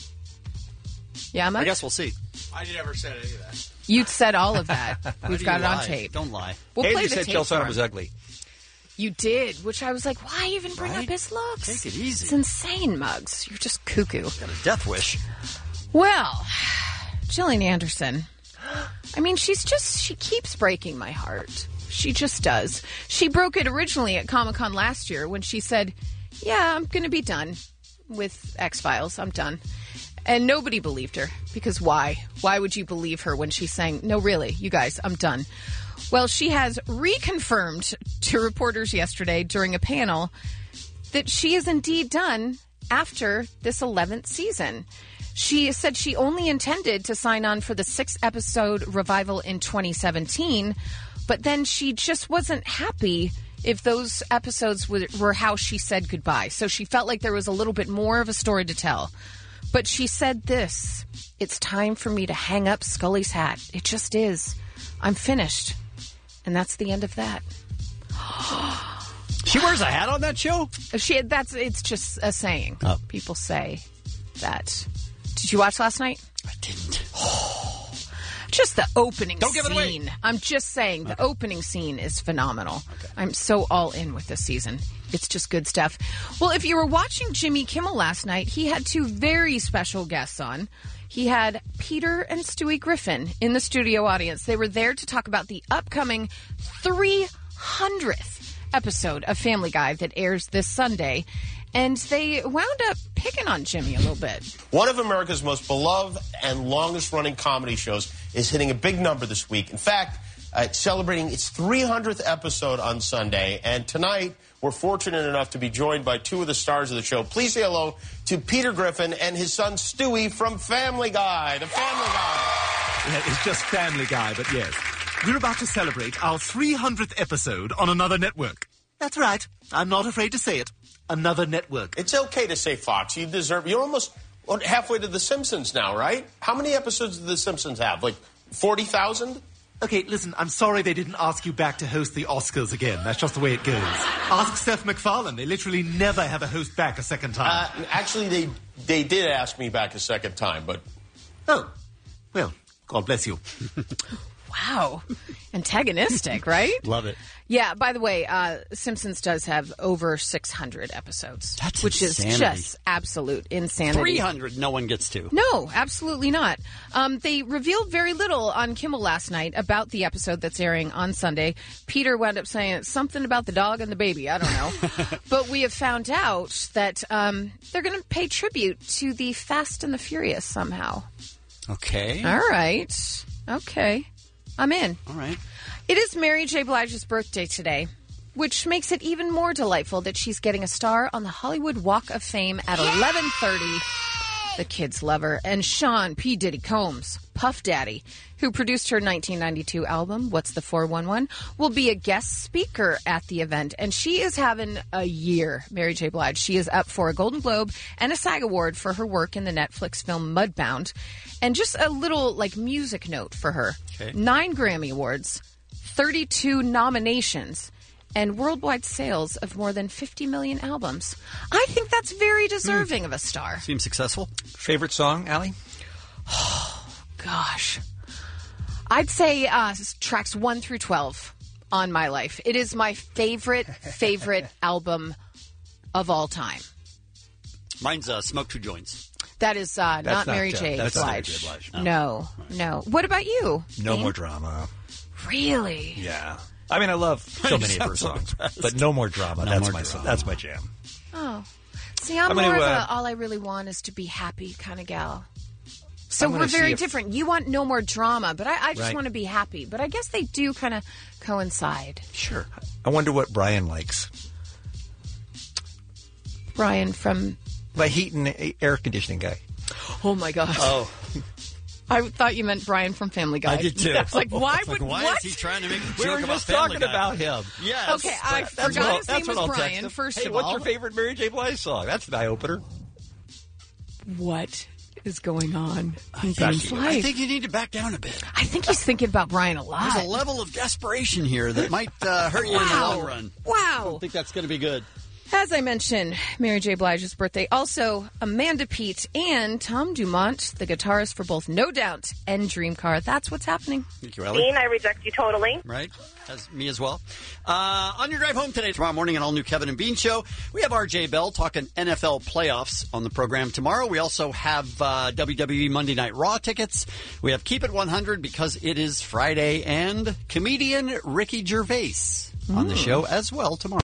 Yeah, Muggs? I guess we'll see. I never said any of that. You'd said all of that. We've got it on tape. Don't lie. We'll play you the said tape Chael for Sonnen him. was ugly. You did, which I was like, why even bring up his looks? Take it easy. It's insane, Muggs. You're just cuckoo. Got a death wish. Well, Gillian Anderson. I mean, she keeps breaking my heart. She just does. She broke it originally at Comic-Con last year when she said, yeah, I'm going to be done with X-Files. I'm done. And nobody believed her. Because why? Why would you believe her when she's saying, no, really, you guys, I'm done? Well, she has reconfirmed to reporters yesterday during a panel that she is indeed done after this 11th season. She said she only intended to sign on for the 6-episode revival in 2017, but then she just wasn't happy if those episodes were how she said goodbye. So she felt like there was a little bit more of a story to tell. But she said this, it's time for me to hang up Scully's hat. It just is. I'm finished. And that's the end of that. She wears a hat on that show? It's just a saying. Oh. People say that. Did you watch last night? I didn't. Just the opening Don't give it away. scene. I'm just saying, the opening scene is phenomenal. Okay. I'm so all in with this season. It's just good stuff. Well, if you were watching Jimmy Kimmel last night, he had 2 very special guests on. He had Peter and Stewie Griffin in the studio audience. They were there to talk about the upcoming 300th episode of Family Guy that airs this Sunday. And they wound up picking on Jimmy a little bit. One of America's most beloved and longest-running comedy shows is hitting a big number this week. In fact, celebrating its 300th episode on Sunday. And tonight, we're fortunate enough to be joined by 2 of the stars of the show. Please say hello to Peter Griffin and his son Stewie from Family Guy. The Family Guy. Yeah, it's just Family Guy, but yes. We're about to celebrate our 300th episode on another network. That's right. I'm not afraid to say it. Another network. It's okay to say Fox. You deserve... You're almost halfway to The Simpsons now, right? How many episodes do The Simpsons have? Like 40,000? Okay, listen, I'm sorry they didn't ask you back to host the Oscars again. That's just the way it goes. Ask Seth MacFarlane. They literally never have a host back a second time. Actually, they did ask me back a second time, but... Oh. Well, God bless you. Wow. Antagonistic, right? Love it. Yeah, by the way, Simpsons does have over 600 episodes. That's which insanity. is just absolute insanity. 300 no one gets to. No, absolutely not. They revealed very little on Kimmel last night about the episode that's airing on Sunday. Peter wound up saying it's something about the dog and the baby. I don't know. But we have found out that they're going to pay tribute to the Fast and the Furious somehow. Okay. All right. Okay. I'm in. All right. It is Mary J. Blige's birthday today, which makes it even more delightful that she's getting a star on the Hollywood Walk of Fame at 11:30. The kids love her. And Sean P. Diddy Combs, Puff Daddy, who produced her 1992 album, What's the 411, will be a guest speaker at the event. And she is having a year, Mary J. Blige. She is up for a Golden Globe and a SAG Award for her work in the Netflix film Mudbound. And just a little, music note for her. Okay. 9 Grammy Awards, 32 nominations, and worldwide sales of more than 50 million albums. I think that's very deserving of a star. Seems successful. Favorite song, Allie? Oh, gosh. I'd say tracks 1 through 12 on My Life. It is my favorite album of all time. Mine's Smoke Two Joints. That is not Mary J. That's not Mary Blige. J. Blige. No. What about you? No Ian? More Drama. Really? Yeah. I mean, I love so many of her songs, but No More Drama. That's my jam. Oh. See, I'm gonna, more of a all I really want is to be happy kind of gal. So we're very different. You want no more drama, but I just want to be happy. But I guess they do kind of coincide. Sure. I wonder what Brian likes. Brian from... The heat and air conditioning guy. Oh, my gosh. Oh. I thought you meant Brian from Family Guy. I did, too. I was like, why is he trying to make a joke we were about just Family talking Guy? about him. Yes. Okay, I forgot his name was Brian, first hey, of all. what's your favorite Mary J. Blige song? That's an eye-opener. What is going on in Ben's life? I think you need to back down a bit. I think he's thinking about Brian a lot. There's a level of desperation here that might hurt you in the long run. Wow. I don't think that's going to be good. As I mentioned, Mary J. Blige's birthday. Also, Amanda Peet and Tom Dumont, the guitarist for both No Doubt and Dream Car. That's what's happening. Thank you, Ellie. Dean, I reject you totally. Right. As me as well. On your drive home today, tomorrow morning, an all-new Kevin and Bean show. We have R.J. Bell talking NFL playoffs on the program tomorrow. We also have WWE Monday Night Raw tickets. We have Keep It 100 because it is Friday, and comedian Ricky Gervais on the show as well tomorrow.